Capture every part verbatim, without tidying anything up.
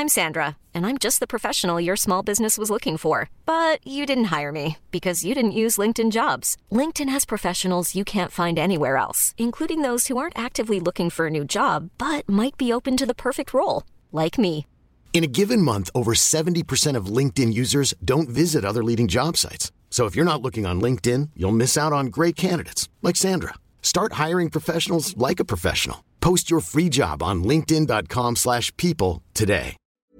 I'm Sandra, and I'm just the professional your small business was looking for. But you didn't hire me because you didn't use LinkedIn Jobs. LinkedIn has professionals you can't find anywhere else, including those who aren't actively looking for a new job, but might be open to the perfect role, like me. In a given month, over seventy percent of LinkedIn users don't visit other leading job sites. So if you're not looking on LinkedIn, you'll miss out on great candidates like Sandra. Start hiring professionals like a professional. Post your free job on linkedin.com slash people today.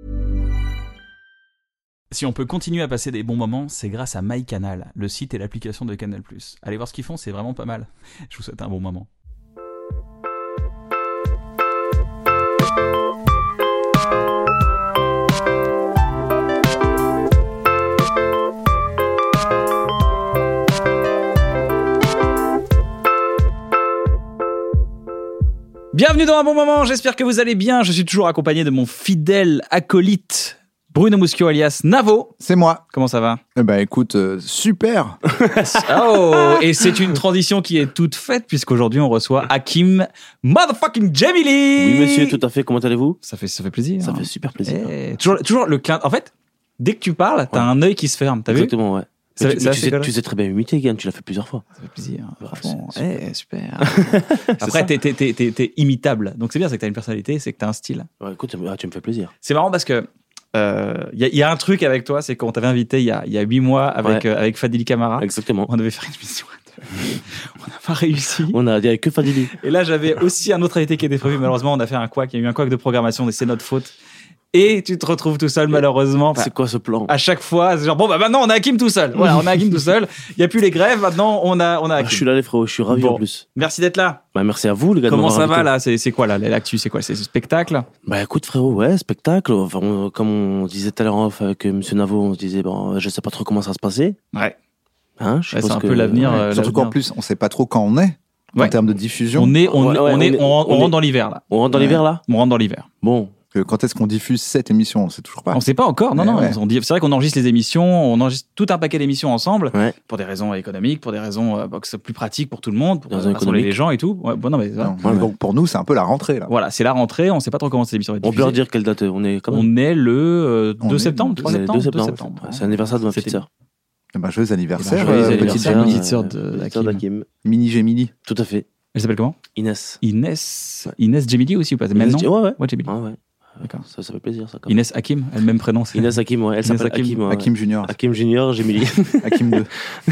Si on peut continuer à passer des bons moments, c'est grâce à MyCanal, le site et l'application de Canal+. Allez voir ce qu'ils font, c'est vraiment pas mal. Je vous souhaite un bon moment. Bienvenue dans un bon moment, j'espère que vous allez bien. Je suis toujours accompagné de mon fidèle acolyte Bruno Muschio alias Navo. C'est moi. Comment ça va ? Eh ben écoute, euh, super. Oh, et c'est une transition qui est toute faite puisqu'aujourd'hui on reçoit Hakim motherfucking Djemili. Oui monsieur, tout à fait, comment allez-vous ? Ça fait, ça fait plaisir. Ça hein. fait super plaisir. Eh, toujours, toujours le clin... En fait, dès que tu parles, t'as ouais. un œil qui se ferme, t'as Exactement, vu ? ouais. Ça, tu, ça, tu, sais, tu sais très bien imiter, Yann, tu l'as fait plusieurs fois. Ça fait plaisir. Ouais, franchement. c'est super. Eh, super. Après, t'es, t'es, t'es, t'es, t'es imitable. Donc c'est bien, c'est que t'as une personnalité, c'est que t'as un style. Ouais, écoute, ah, tu me fais plaisir. C'est marrant parce que il euh, y, y a un truc avec toi, c'est qu'on t'avait invité il y a, y a huit mois avec, ouais. euh, avec Fadili Camara. Exactement. On devait faire une émission. On n'a pas réussi. On a dit que Fadili. Et là, j'avais aussi un autre invité qui était prévu. Malheureusement, on a fait un couac. Il y a eu un couac de programmation, et c'est notre faute. Et tu te retrouves tout seul, malheureusement. C'est quoi ce plan ? À chaque fois, c'est genre, bon, bah maintenant, on a Hakim tout seul. Voilà, on a Hakim tout seul. Il n'y a plus les grèves. Maintenant, on a, on a Hakim. Je suis là, les frérots. Je suis ravi bon. en plus. Merci d'être là. Bah, merci à vous, les gars. Comment ça va, invité. là ? C'est, c'est quoi, là, l'actu ? C'est quoi ? C'est ce spectacle ? Bah, écoute, frérot, ouais, spectacle. Enfin, on, comme on disait tout à l'heure en off avec Monsieur Navo, on se disait, bon, je sais pas trop comment ça va se passer. Ouais. Hein, je ouais, pense c'est un que, peu l'avenir. Ouais. Euh, Surtout l'avenir. qu'en plus, on sait pas trop quand on est. Ouais. En termes de diffusion. On est, on, ouais, est, ouais, on, est, on, on, on rentre est... dans l'hiver, là. On rentre dans ouais. l'hiver, là ? On rentre dans l'hiver. Bon. Quand est-ce qu'on diffuse cette émission ? On sait toujours pas. On sait pas encore. Non, Mais non. ouais. On dit, c'est vrai qu'on enregistre les émissions, on enregistre tout un paquet d'émissions ensemble, ouais. pour des raisons économiques, pour des raisons euh, que c'est plus pratique pour tout le monde, pour raisons rassembler les gens et tout. Ouais, bon, non, mais, non, ouais. mais donc pour nous, c'est un peu la rentrée là. Voilà, c'est la rentrée. On sait pas trop comment cette émission va être On diffusée. peut leur dire quelle date on est. Quand même. On est le euh, deux on septembre, trois septembre, deux septembre. deux septembre. Ouais, c'est l'anniversaire de ma petite sœur. Eh ben, joyeux anniversaire, Eh ben, joyeux euh, anniversaire, petite petite sœur de Hakim. d'Hakim. Mini Gemini. Tout à fait. Elle s'appelle comment ? Inès. Inès. Inès Djemili aussi ou pas ? Même nom ? Ouais, ouais. Ouais, Djemili. Ouais, ouais. D'accord. Ça, ça fait plaisir, ça. Quand Inès Hakim, elle même prénom. C'est... Inès Hakim, ouais. Elle Inès s'appelle Hakim. Hakim. Ouais. Hakim Junior. Hakim Junior, Djemili. Hakim deux.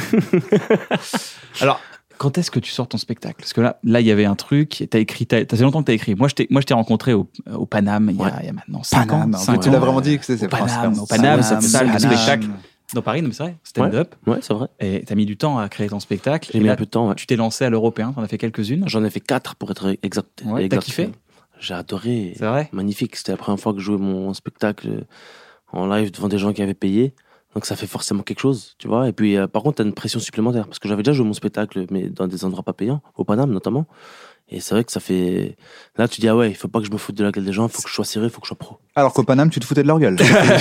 Alors, quand est-ce que tu sors ton spectacle ? Parce que là, là, il y avait un truc. T'as écrit. T'as, t'as fait longtemps que t'as écrit. Moi, je t'ai, moi, je t'ai rencontré au, au Paname il y a, ouais. il y a maintenant cinq Paname, ans. cinq tu ans. l'as vraiment dit que c'est, c'est au Paname, France. au Paname, Paname, cette salle de Paname. spectacle dans Paris. Non, mais c'est vrai. Stand-up. Ouais, ouais, c'est vrai. Et t'as mis du temps à créer ton spectacle. J'ai et mis là, un peu de temps. Ouais. Tu t'es lancé à l'Européen. T'en as fait quelques-unes. J'en ai fait quatre pour être exact. Ouais, exact. t'as kiffé ? J'ai adoré. C'est vrai ? Magnifique. C'était la première fois que je jouais mon spectacle en live devant des gens qui avaient payé. Donc ça fait forcément quelque chose, tu vois. Et puis euh, par contre, t'as une pression supplémentaire parce que j'avais déjà joué mon spectacle, mais dans des endroits pas payants, au Paname notamment. Et c'est vrai que ça fait. Là, tu dis ah ouais, il faut pas que je me foute de la gueule des gens, il faut que je sois sérieux, il faut que je sois pro. Alors qu'au Paname, tu te foutais de leur gueule.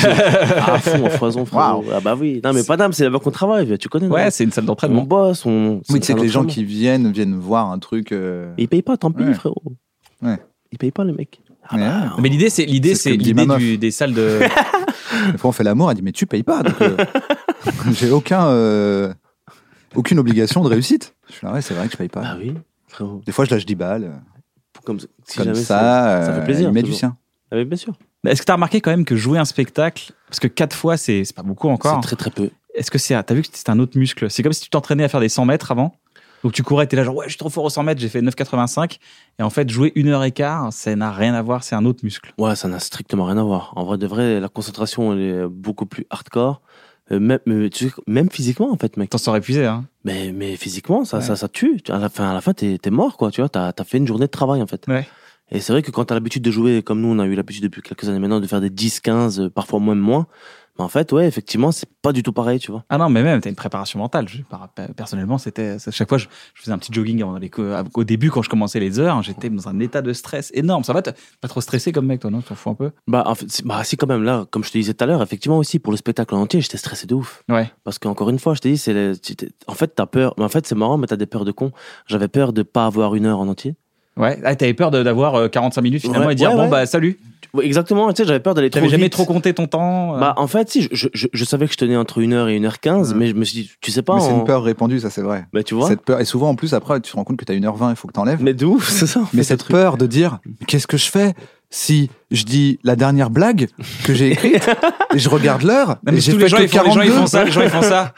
À fond, en foison, frérot. Wow. Ah bah oui. Non mais Paname, c'est là-bas qu'on travaille, tu connais. Ouais, non c'est une salle on d'entraînement. bosse, on. Oui, tu sais que les gens qui viennent viennent voir un truc. Euh... Et ils payent pas, tant pis, Ouais. frérot. Ouais. Ils payent pas les mecs. Ah Ouais. bah, Mais l'idée, c'est l'idée, C'est c'est ce que me dit l'idée ma du, des salles de. Des fois, on fait l'amour, elle dit mais tu payes pas. Donc, euh, j'ai aucun, euh, aucune obligation de réussite. Je suis là, ouais, c'est vrai que je paye pas. Bah oui, frérot. Des fois, je lâche dix balles. Comme, si Comme jamais ça, ça euh, fait plaisir. il met du toujours. sien. Ah oui, bien sûr. Mais est-ce que t'as remarqué quand même que jouer un spectacle, parce que quatre fois, c'est, c'est pas beaucoup encore. C'est très très peu. Est-ce que c'est, t'as vu que c'est un autre muscle ? C'est comme si tu t'entraînais à faire des cent mètres avant. Donc tu courais, t'es là genre ouais, je suis trop fort aux cent mètres, j'ai fait neuf quatre-vingt-cinq. Et en fait, jouer une heure et quart, ça n'a rien à voir, c'est un autre muscle. Ouais, ça n'a strictement rien à voir. En vrai de vrai, la concentration, elle est beaucoup plus hardcore. Euh, même, mais tu sais, même physiquement, en fait, mec. T'en sors épuisé, hein ? Mais, mais physiquement, ça, Ouais. ça, ça tue. À la fin, à la fin t'es, t'es mort, quoi. Tu vois, t'as, t'as fait une journée de travail, en fait. Ouais. Et c'est vrai que quand t'as l'habitude de jouer, comme nous, on a eu l'habitude depuis quelques années maintenant, de faire des dix, quinze, parfois même moins. Mais en fait, ouais, effectivement, c'est pas du tout pareil, tu vois. Ah non, mais même, t'as une préparation mentale. Je, par- personnellement, c'était, à chaque fois, je, je faisais un petit jogging avant d'aller, co- au début, quand je commençais les heures, j'étais dans un état de stress énorme. Ça va, t'es pas trop stressé comme mec, toi, non? T'en fous un peu? Bah, en fait, c'est- bah, si, quand même, là, comme je te disais tout à l'heure, effectivement, aussi, pour le spectacle en entier, j'étais stressé de ouf. Ouais. Parce qu'encore une fois, je t'ai dit, c'est le- tu t'es- en fait, t'as peur. Mais en fait, c'est marrant, mais t'as des peurs de con. J'avais peur de pas avoir une heure en entier. Ouais. Ah, t'avais peur de, d'avoir euh, quarante-cinq minutes finalement Ouais, et dire ouais, bon, ouais. bah, salut. Ouais, exactement, tu sais, j'avais peur d'aller trop T'avais jamais vite. trop compté ton temps euh Bah, en fait, si, je, je, je savais que je tenais entre une heure et une heure quinze, Ouais. mais je me suis dit, tu sais pas. Mais c'est en- une peur répandue, ça c'est vrai. Bah, tu vois. Cette peur, et souvent en plus après tu te rends compte que t'as une heure vingt, il faut que t'enlèves. Mais de ouf, c'est ça. en Mais fait, cette le truc. peur de dire mais qu'est-ce que je fais si je dis la dernière blague que j'ai écrite et je regarde l'heure Non, mais et j'ai tous fait les gens, que ils font, les gens, ils font ça, les gens, ils font ça.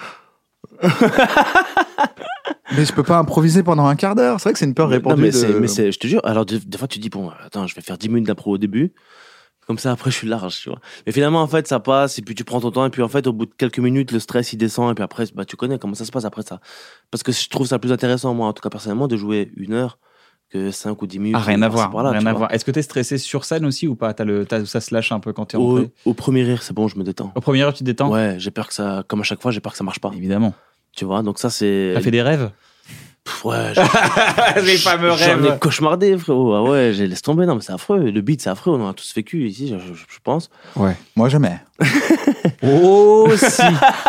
mais je peux pas improviser pendant un quart d'heure. C'est vrai que c'est une peur Mais- répandue. Non, mais, de- c'est, mais c'est, je te jure, alors des, des fois tu dis, bon, attends, je vais faire dix minutes d'impro au début, comme ça après je suis large, tu vois. Mais finalement, en fait, ça passe, et puis tu prends ton temps, et puis en fait, au bout de quelques minutes, le stress il descend, et puis après, bah, tu connais comment ça se passe après ça. Parce que je trouve ça plus intéressant, moi, en tout cas personnellement, de jouer une heure que cinq ou dix minutes. Ah, rien à par-ci, voir, par-là, rien tu à vois. voir. Est-ce que t'es stressé sur scène aussi ou pas? T'as le, t'as, ça se lâche un peu quand t'es Au, rentré. au premier rire, c'est bon, je me détends. Au premier heure, tu te détends? Ouais, j'ai peur que ça, comme à chaque fois, j'ai peur que ça marche pas. Évidemment. Tu vois, donc ça c'est. T'as fait des rêves? Pff, ouais, j'ai- Les fameux J'en ai rêves. cauchemardé, frérot. Ah ouais, j'ai laissé tomber. Non, mais c'est affreux. Le beat, c'est affreux. On en a tous vécu ici, je, je- je pense. Ouais. Moi jamais. Oh si,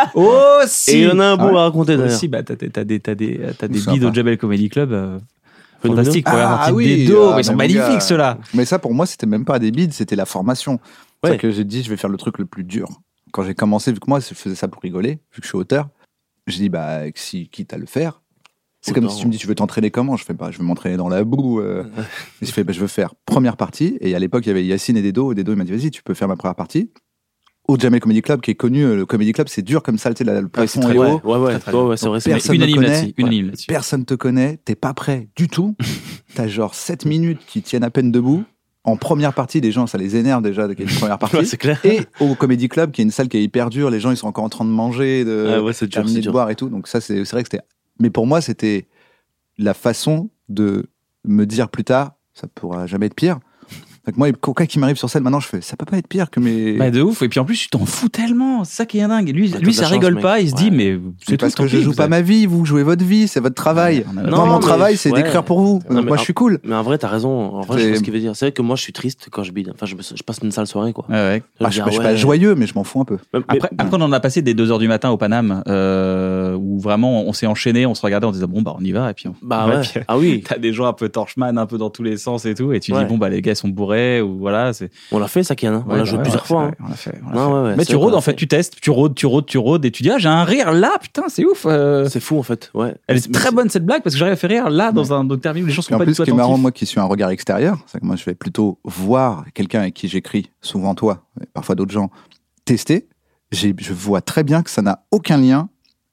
oh si. Et il y en a un Ah beau ouais. à raconter d'ailleurs. Aussi, bah, t'as, t'as, t'as des, t'as des, t'as des Sympa. bides au Jabel Comedy Club. euh, Phénoménal. Fantastique, pour la Ah, partie oui, des dos, ah, ils sont mais mon magnifiques gars. ceux-là. Mais ça pour moi c'était même pas des bides, c'était la formation. C'est Ouais. ça que j'ai dit je vais faire le truc le plus dur. Quand j'ai commencé, vu que moi je faisais ça pour rigoler, vu que je suis auteur, j'ai dit bah si quitte à le faire. C'est Autant. comme si tu me dis tu veux t'entraîner comment? Je fais bah je veux m'entraîner dans la boue. euh. Et je fais bah je veux faire première partie. Et à l'époque il y avait Yacine et Dedo. Et Dedo il m'a dit vas-y tu peux faire ma première partie. Au Jamel Comedy Club qui est connu, euh, le Comedy Club c'est dur comme ça, tu sais, la- le plafond c'est très est Ouais, haut. ouais, ouais, Très, très ouais, bien. ouais, c'est vrai. c'est Personne vrai. unanime me connaît. là-dessus. Unanime là-dessus. Personne te connaît, t'es pas prêt du tout. T'as genre sept minutes qui tiennent à peine debout. En première partie, les gens, ça les énerve déjà qu'il y ait une première partie. Ouais, c'est clair. Et au Comedy Club, qui est une salle qui est hyper dure, les gens ils sont encore en train de manger, de Ah ouais, c'est dur, terminer c'est de dur. boire et tout. Donc ça, c'est c'est vrai que c'était. Mais pour moi, c'était la façon de me dire plus tard, ça pourra jamais être pire. Donc moi, quoi qui m'arrive sur scène, maintenant, je fais, ça peut pas être pire que mes. Bah de ouf, et puis en plus tu t'en fous tellement, c'est ça qui est dingue. Lui, Bah, t'as lui de la ça chance, rigole mec. pas, il se dit Ouais. mais Mais c'est parce tout, que tant je pis, joue vous pas êtes- ma vie, vous jouez votre vie, c'est votre travail. Ouais, on a- Moi, Non, mon mais- travail, c'est ouais. d'écrire pour vous. Non, Donc mais moi, en- je suis cool. Mais en vrai, t'as raison. En vrai, je C'est- vois ce qu'il veut dire. C'est vrai que moi, je suis triste quand je bide. Enfin, je, me- je passe une sale soirée, quoi. Ouais, ouais. Je Ah, me je, dis, je suis ah pas ouais. joyeux, mais je m'en fous un peu. Mais- mais- Après, après, on en a passé des deux heures du matin au Paname, euh, où vraiment on s'est enchaîné, on se regardait, on disait bon bah on y va, et puis on. Bah Ouais, ouais. puis, Ah oui. t'as des gens un peu torchman, un peu dans tous les sens et tout, et tu Ouais. dis bon bah les gars ils sont bourrés, ou voilà. C'est... On l'a fait, ça, Kian. hein. On Ouais, l'a joué ouais, plusieurs on fois. l'a hein. fait, on l'a fait, on l'a Non, fait. ouais, ouais, Mais c'est tu vrai qu'on rôdes l'a en fait, fait. tu testes, tu rôdes, tu rôdes, tu rôdes, et tu dis ah j'ai un rire là, putain c'est ouf. euh. C'est fou, en fait. Ouais. Elle est Mais très c'est- bonne cette blague parce que j'arrive à faire rire là dans un interview où les gens Et sont en pas plus, du ce tout qui est marrant, attentifs. moi qui suis un regard extérieur, c'est que moi je vais plutôt voir quelqu'un avec qui j'écris, souvent toi, et parfois d'autres gens, tester. J'ai- Je vois très bien que ça n'a aucun lien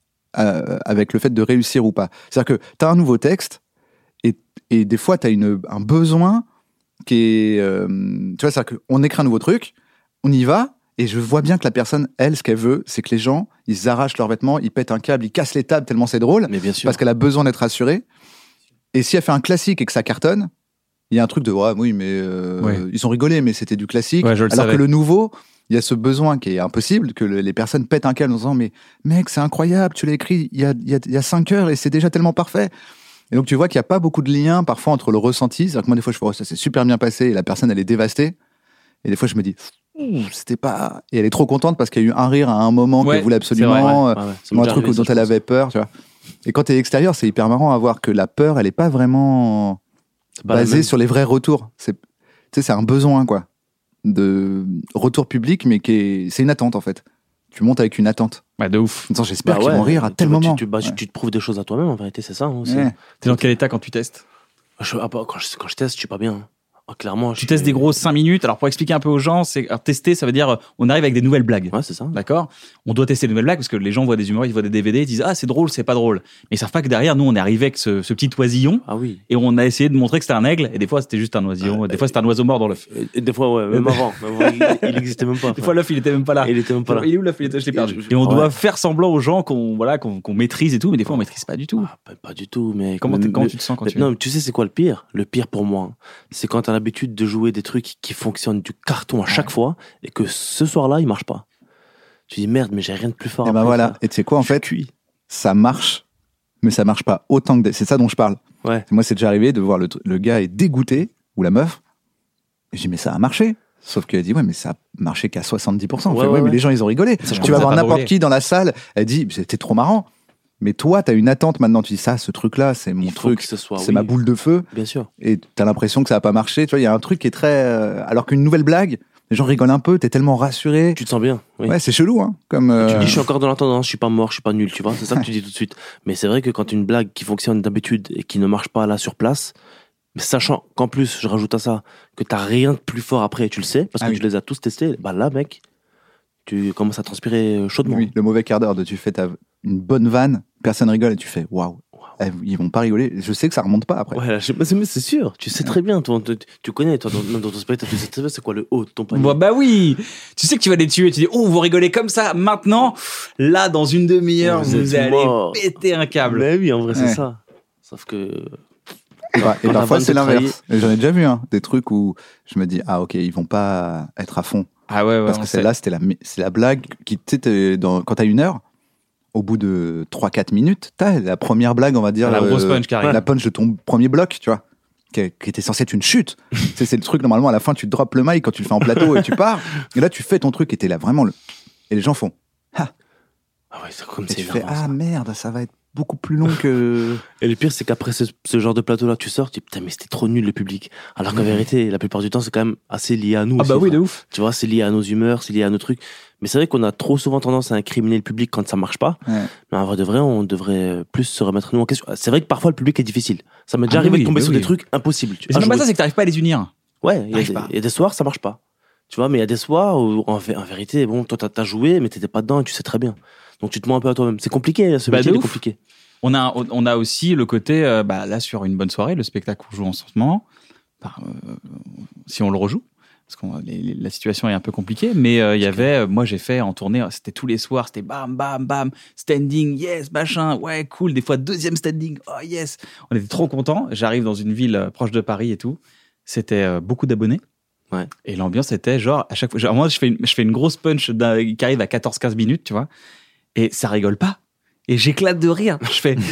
euh, avec le fait de réussir ou pas. C'est-à-dire que tu as un nouveau texte et, et des fois tu as une, un besoin qui est. euh, tu vois, c'est-à-dire qu'on écrit un nouveau truc, on y va. Et je vois bien que la personne, elle, ce qu'elle veut, c'est que les gens, ils arrachent leurs vêtements, ils pètent un câble, ils cassent les tables tellement c'est drôle, Mais bien sûr. parce qu'elle a besoin d'être rassurée. Et si elle fait un classique et que ça cartonne, il y a un truc de ouais, oui, mais euh, Ouais. ils ont rigolé, mais c'était du classique. Ouais, je le Alors savais. que le nouveau, il y a ce besoin qui est impossible, que le- les personnes pètent un câble en disant mais mec, c'est incroyable, tu l'as écrit il y a, il y, a, il y a cinq heures et c'est déjà tellement parfait. Et donc tu vois qu'il n'y a pas beaucoup de lien parfois entre le ressenti. C'est-à-dire que moi, des fois, je fais oh, ça s'est super bien passé et la personne, elle est dévastée. Et des fois, je me dis Ouh, c'était pas. Et elle est trop contente parce qu'il y a eu un rire à un moment Ouais, qu'elle voulait c'est vrai, absolument. Ouais, euh, ouais, ouais. Ça ou m'est un déjà truc arrivé, dont ça, elle je pense. avait peur, tu vois. Et quand t'es extérieur, c'est hyper marrant à voir que la peur, elle est pas vraiment C'est pas la basée même. sur les vrais retours. C'est, tu sais, c'est un besoin, quoi, de retour public, mais qui est, c'est une attente, en fait. Tu montes avec une attente. Bah de ouf. En disant, j'espère Bah qu'ils ouais, vont rire à tu- tel tu- moment. Tu, bah, Ouais. tu te prouves des choses à toi-même, en vérité, c'est ça hein, aussi. Ouais. T'es dans quel état quand tu testes? Je- ah, bah, quand, je, quand je teste, je suis pas bien. Ah, clairement. Tu testes des grosses cinq minutes. Alors pour expliquer un peu aux gens, c'est alors, tester, ça veut dire euh, on arrive avec des nouvelles blagues. Ouais, c'est ça. D'accord. On doit tester des nouvelles blagues parce que les gens voient des humoristes, ils voient des D V D, ils disent ah c'est drôle, c'est pas drôle. Mais ils savent pas que derrière nous on est arrivé avec ce, ce petit oisillon Ah oui. et on a essayé de montrer que c'était un aigle et des fois c'était juste un oisillon, Ouais, des fois c'était un oiseau mort dans l'œuf. Et, et des fois, ouais, même avant. Même avant, il, il existait même pas. Des fois l'œuf il était même pas là. Il était même pas là. Il est où l'œuf? Il était, je l'ai perdu. Et on Ouais. doit faire semblant aux gens qu'on voilà qu'on qu'on maîtrise et tout, mais des fois on maîtrise pas du tout. Ah, pas, pas du tout, mais Comment, mais- t'es- comment mais- tu te sens quand mais tu non, mais tu sais c'est quoi le pire? Le pire pour moi, c'est quand t'as l'habitude de jouer des trucs qui fonctionnent du carton à chaque fois et que ce soir-là, il marche pas. Tu dis merde, mais j'ai rien de plus fort. Et ben après voilà. ça. Et tu sais quoi, en Je suis fait, cuit. ça marche, mais ça marche pas autant que. des- C'est ça dont je parle. Ouais. Moi, c'est déjà arrivé de voir le, tr- le gars est dégoûté, ou la meuf. Et je dis, mais ça a marché. Sauf qu'elle dit, ouais, mais ça a marché qu'à soixante-dix pour cent. On Ouais, fait, ouais, ouais, mais ouais. les gens, ils ont rigolé. Ça, je Tu vas commence à voir pas n'importe brûler. qui dans la salle, elle dit, c'était trop marrant. Mais toi, t'as une attente maintenant. Tu dis ça, ce truc-là, c'est mon Il faut truc, que ce soit, c'est oui. ma boule de feu. Bien sûr. Et t'as l'impression que ça va pas marcher. Tu vois, il y a un truc qui est très. euh, Alors qu'une nouvelle blague, les gens rigolent un peu. T'es tellement rassuré. Tu te sens bien. Oui. Ouais, c'est chelou, hein. Comme. Tu euh, dis, je suis encore dans la tendance, je suis pas mort, je suis pas nul, tu vois. C'est ça que tu dis tout de suite. Mais c'est vrai que quand une blague qui fonctionne d'habitude et qui ne marche pas là sur place, mais sachant qu'en plus, je rajoute à ça, que t'as rien de plus fort après, tu le sais, parce Ah que oui. tu les as tous testés, bah là, mec, tu commences à transpirer chaudement. Oui, le mauvais quart d'heure de tu fais ta... une bonne vanne, personne rigole et tu fais waouh. Eh, Ils vont pas rigoler. Je sais que ça remonte pas après. Ouais, là, je- mais c'est mais c'est sûr, tu sais très bien, toi, tu, tu connais, toi, dans, dans ton spectacle, tu sais très bien c'est quoi le haut de ton panier. Bah, bah oui, tu sais que tu vas les tuer. Tu dis, oh, vous rigolez comme ça maintenant. Là, dans une demi-heure, Vous vous, êtes allez morts. péter un câble. Mais oui, en vrai, c'est Ouais. ça. Sauf que. Et, bah, et Quand la parfois vanne c'est te trahit- l'inverse. Et J'en ai déjà vu hein, des trucs où je me dis ah ok ils vont pas être à fond Ah ouais, ouais. parce on que sait. celle-là c'était la c'est la blague qui tu sais t'es dans quand t'as une heure au bout de trois quatre minutes t'as la première blague on va dire La grosse euh, punch qui arrive. la punch de ton premier bloc tu vois qui, qui était censé être une chute. c'est, c'est le truc normalement à la fin tu drops le mic quand tu le fais en plateau et tu pars et là tu fais ton truc et t'es là vraiment le et les gens font Ah ouais, c'est comme et c'est tu fais énervant, ah ça. merde ça va être beaucoup plus long que Et le pire, c'est qu'après ce, ce genre de plateau-là, tu sors, tu dis putain, mais c'était trop nul le public. Alors qu'en vérité, la plupart du temps, c'est quand même assez lié à nous. Ah aussi, bah oui, enfin. de ouf. Tu vois, c'est lié à nos humeurs, c'est lié à nos trucs. Mais c'est vrai qu'on a trop souvent tendance à incriminer le public quand ça marche pas. ouais. Mais en vrai de vrai, on devrait plus se remettre nous en question. C'est vrai que parfois le public est difficile. Ça m'est déjà Ah arrivé oui, de tomber oui, sur oui. des trucs impossibles. Tu Et c'est à même pas jouer. ça, c'est que t'arrives pas à les unir. Ouais, il y, a Arrive des- pas. il y a des soirs, ça marche pas. Tu vois, mais il y a des soirs où, en, vé- en vérité, bon, toi, t'as, t'as joué, mais t'étais pas dedans et tu sais très bien. Donc tu te mens un peu à toi-même. C'est compliqué, ce Bah, métier de il est ouf. compliqué. On a, on a aussi le côté, euh, bah, là, sur une bonne soirée, le spectacle qu'on joue en ce moment, bah, euh, si on le rejoue, parce que la situation est un peu compliquée, mais euh, il y avait, euh, moi j'ai fait en tournée, c'était tous les soirs, c'était bam, bam, bam, standing, yes, machin, ouais, cool, des fois deuxième standing, oh yes, on était trop contents. J'arrive dans une ville euh, proche de Paris et tout, c'était euh, beaucoup d'abonnés. Ouais. Et l'ambiance était genre, à chaque fois, genre, moi je fais une, je fais une grosse punch d'un- qui arrive à quatorze quinze minutes, tu vois, et ça rigole pas. Et j'éclate de rire. Je fais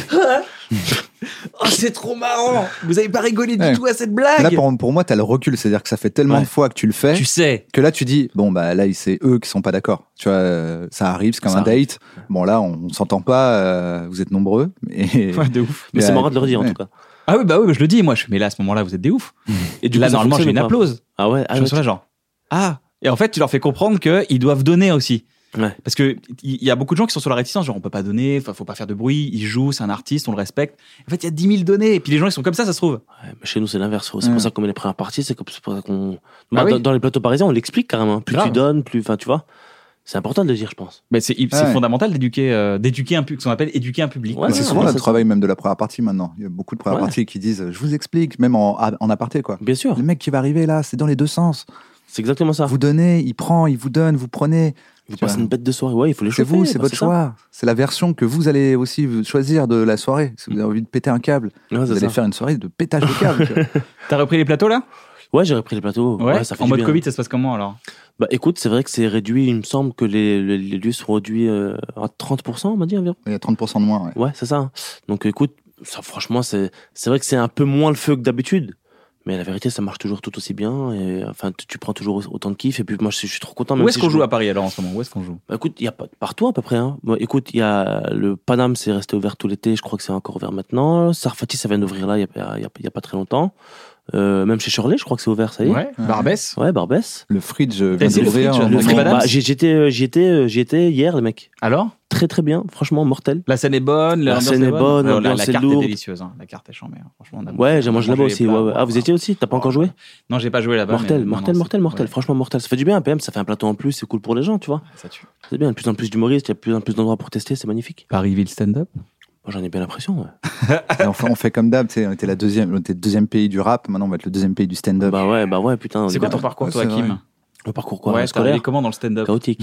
oh, c'est trop marrant. Vous avez pas rigolé du Ouais. tout à cette blague. Là pour, pour moi t'as le recul c'est-à-dire que ça fait tellement Ouais. de fois que tu le fais Tu sais. que là tu dis bon bah là c'est eux qui sont pas d'accord tu vois euh, ça arrive c'est comme Ça un arrive. date bon là on, on s'entend pas euh, vous êtes nombreux et Ouais, de ouf. Mais Et, c'est euh, marrant de le redire, en ouais. tout cas. Ah oui, bah oui, je le dis. Moi, je fais, mais là, à ce moment-là, vous êtes des oufs. Et du là, coup, ça normalement, j'ai fonctionne une ou pas applause. Ah ouais, ah je ouais, suis là, genre, ah. Et en fait, tu leur fais comprendre qu'ils doivent donner aussi. Ouais. Parce que il y a beaucoup de gens qui sont sur la réticence, genre, on peut pas donner, enfin, faut pas faire de bruit, il joue, c'est un artiste, on le respecte. En fait, il y a dix mille données. Et puis les gens, ils sont comme ça, ça se trouve. Ouais, mais chez nous, c'est l'inverse. C'est Ouais. pour ça qu'on met les premières parties. C'est comme- c'est pour ça qu'on. Ah Bah, oui. dans, dans les plateaux parisiens, on l'explique carrément. Plus Grave. tu donnes, plus. Enfin, tu vois. C'est important de le dire, je pense. Mais c'est c'est Ouais. fondamental d'éduquer, euh, d'éduquer un public, ce qu'on appelle éduquer un public. Ouais, Mais c'est ouais, souvent ouais, le c'est travail même de la première partie maintenant il y a beaucoup de premières Ouais. parties qui disent je vous explique même en, en aparté quoi Bien sûr. le mec qui va arriver là c'est dans les deux sens C'est exactement ça. vous donnez il prend il vous donne vous prenez Vous tu passez vois. une bête de soirée. Ouais, il faut les c'est chauffer. vous c'est bah, votre ça. choix c'est la version que vous allez aussi choisir de la soirée si vous avez envie de péter un câble Ouais, vous c'est allez ça. faire une soirée de pétage de câble tu vois. T'as repris les plateaux là? Ouais, j'ai repris les plateaux. Ouais, ça fait En du mode bien. Covid, ça se passe comment alors? Bah écoute, c'est vrai que c'est réduit. Il me semble que les, les, les lieux sont réduits euh, à trente pour cent, on m'a dit environ. il y a trente pour cent de moins ouais. Ouais, c'est ça. hein. Donc écoute, ça franchement, c'est c'est vrai que c'est un peu moins le feu que d'habitude. Mais la vérité, ça marche toujours tout aussi bien. Et enfin, tu, tu prends toujours autant de kiff. Et puis moi, je, suis- je suis trop content. même Où est-ce si qu'on je- joue à Paris alors en ce moment? Où est-ce qu'on joue? Bah, écoute, il y a pas partout à peu près. Hein. Moi, écoute, il y a le Paname, c'est resté ouvert tout l'été. Je crois que c'est encore ouvert maintenant. Sarfati, ça vient d'ouvrir là, il y a, il y a, il y a pas très longtemps. Euh, même chez Shirley, je crois que c'est ouvert, ça y est. Ouais, Barbès. Ouais, Barbès. le fridge vient c'est le d'ouvrir fridge, en le moment. fridge Madame. Bah, j'y j'y étais, euh, j'y étais, euh, j'y étais hier, les mecs. Alors? Très très bien, franchement mortel. La scène est bonne, La l'ambiance scène est bonne, Ouais, la, l'ambiance la est carte lourde. est délicieuse, hein. La carte est chambée. hein. Franchement, on a- Ouais, j'ai on a mangé là-bas les aussi. plats. Ouais, ouais. Ah, vous étiez aussi? T'as pas encore joué? Non, j'ai pas joué là-bas. Mortel, mais- non, mortel, non, mortel, c'est- mortel. ouais, Franchement mortel. Ça fait du bien. P M, ça fait un plateau en plus. C'est cool pour les gens, tu vois. ça tue. C'est bien. De plus en plus d'humoristes, il y a de plus en plus d'endroits pour tester. C'est magnifique. Paris-Ville stand-up. Moi, j'en ai bien l'impression. Ouais. Et on, fait, on fait comme d'hab tu sais, on était la deuxième on était le deuxième pays du rap maintenant on va être le deuxième pays du stand-up Bah ouais, bah ouais, putain. on C'est est quoi bien. ton parcours, Ouais, toi, c'est Kim? vrai. Le parcours quoi? Ouais, t'as Scolaire. allé comment dans le stand-up? Chaotique.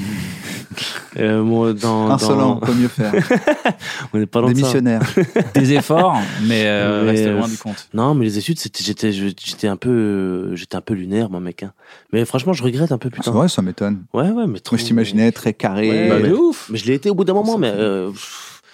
euh, moi, dans, insolent dans- on peut mieux faire on n'est pas loin de ça. démissionnaire Des efforts, mais, euh, Mais, reste euh, loin du compte. Non, mais les études, c'était, j'étais, je- j'étais un peu, euh, j'étais un peu lunaire, moi, mec. Hein. Mais franchement, je regrette un peu, c'est putain. vrai ça m'étonne Ouais, ouais, mais trop. moi je t'imaginais très carré Ouais, Bah, mais- de ouf. Mais je l'ai été au bout d'un moment, Ça mais fait- euh, pff,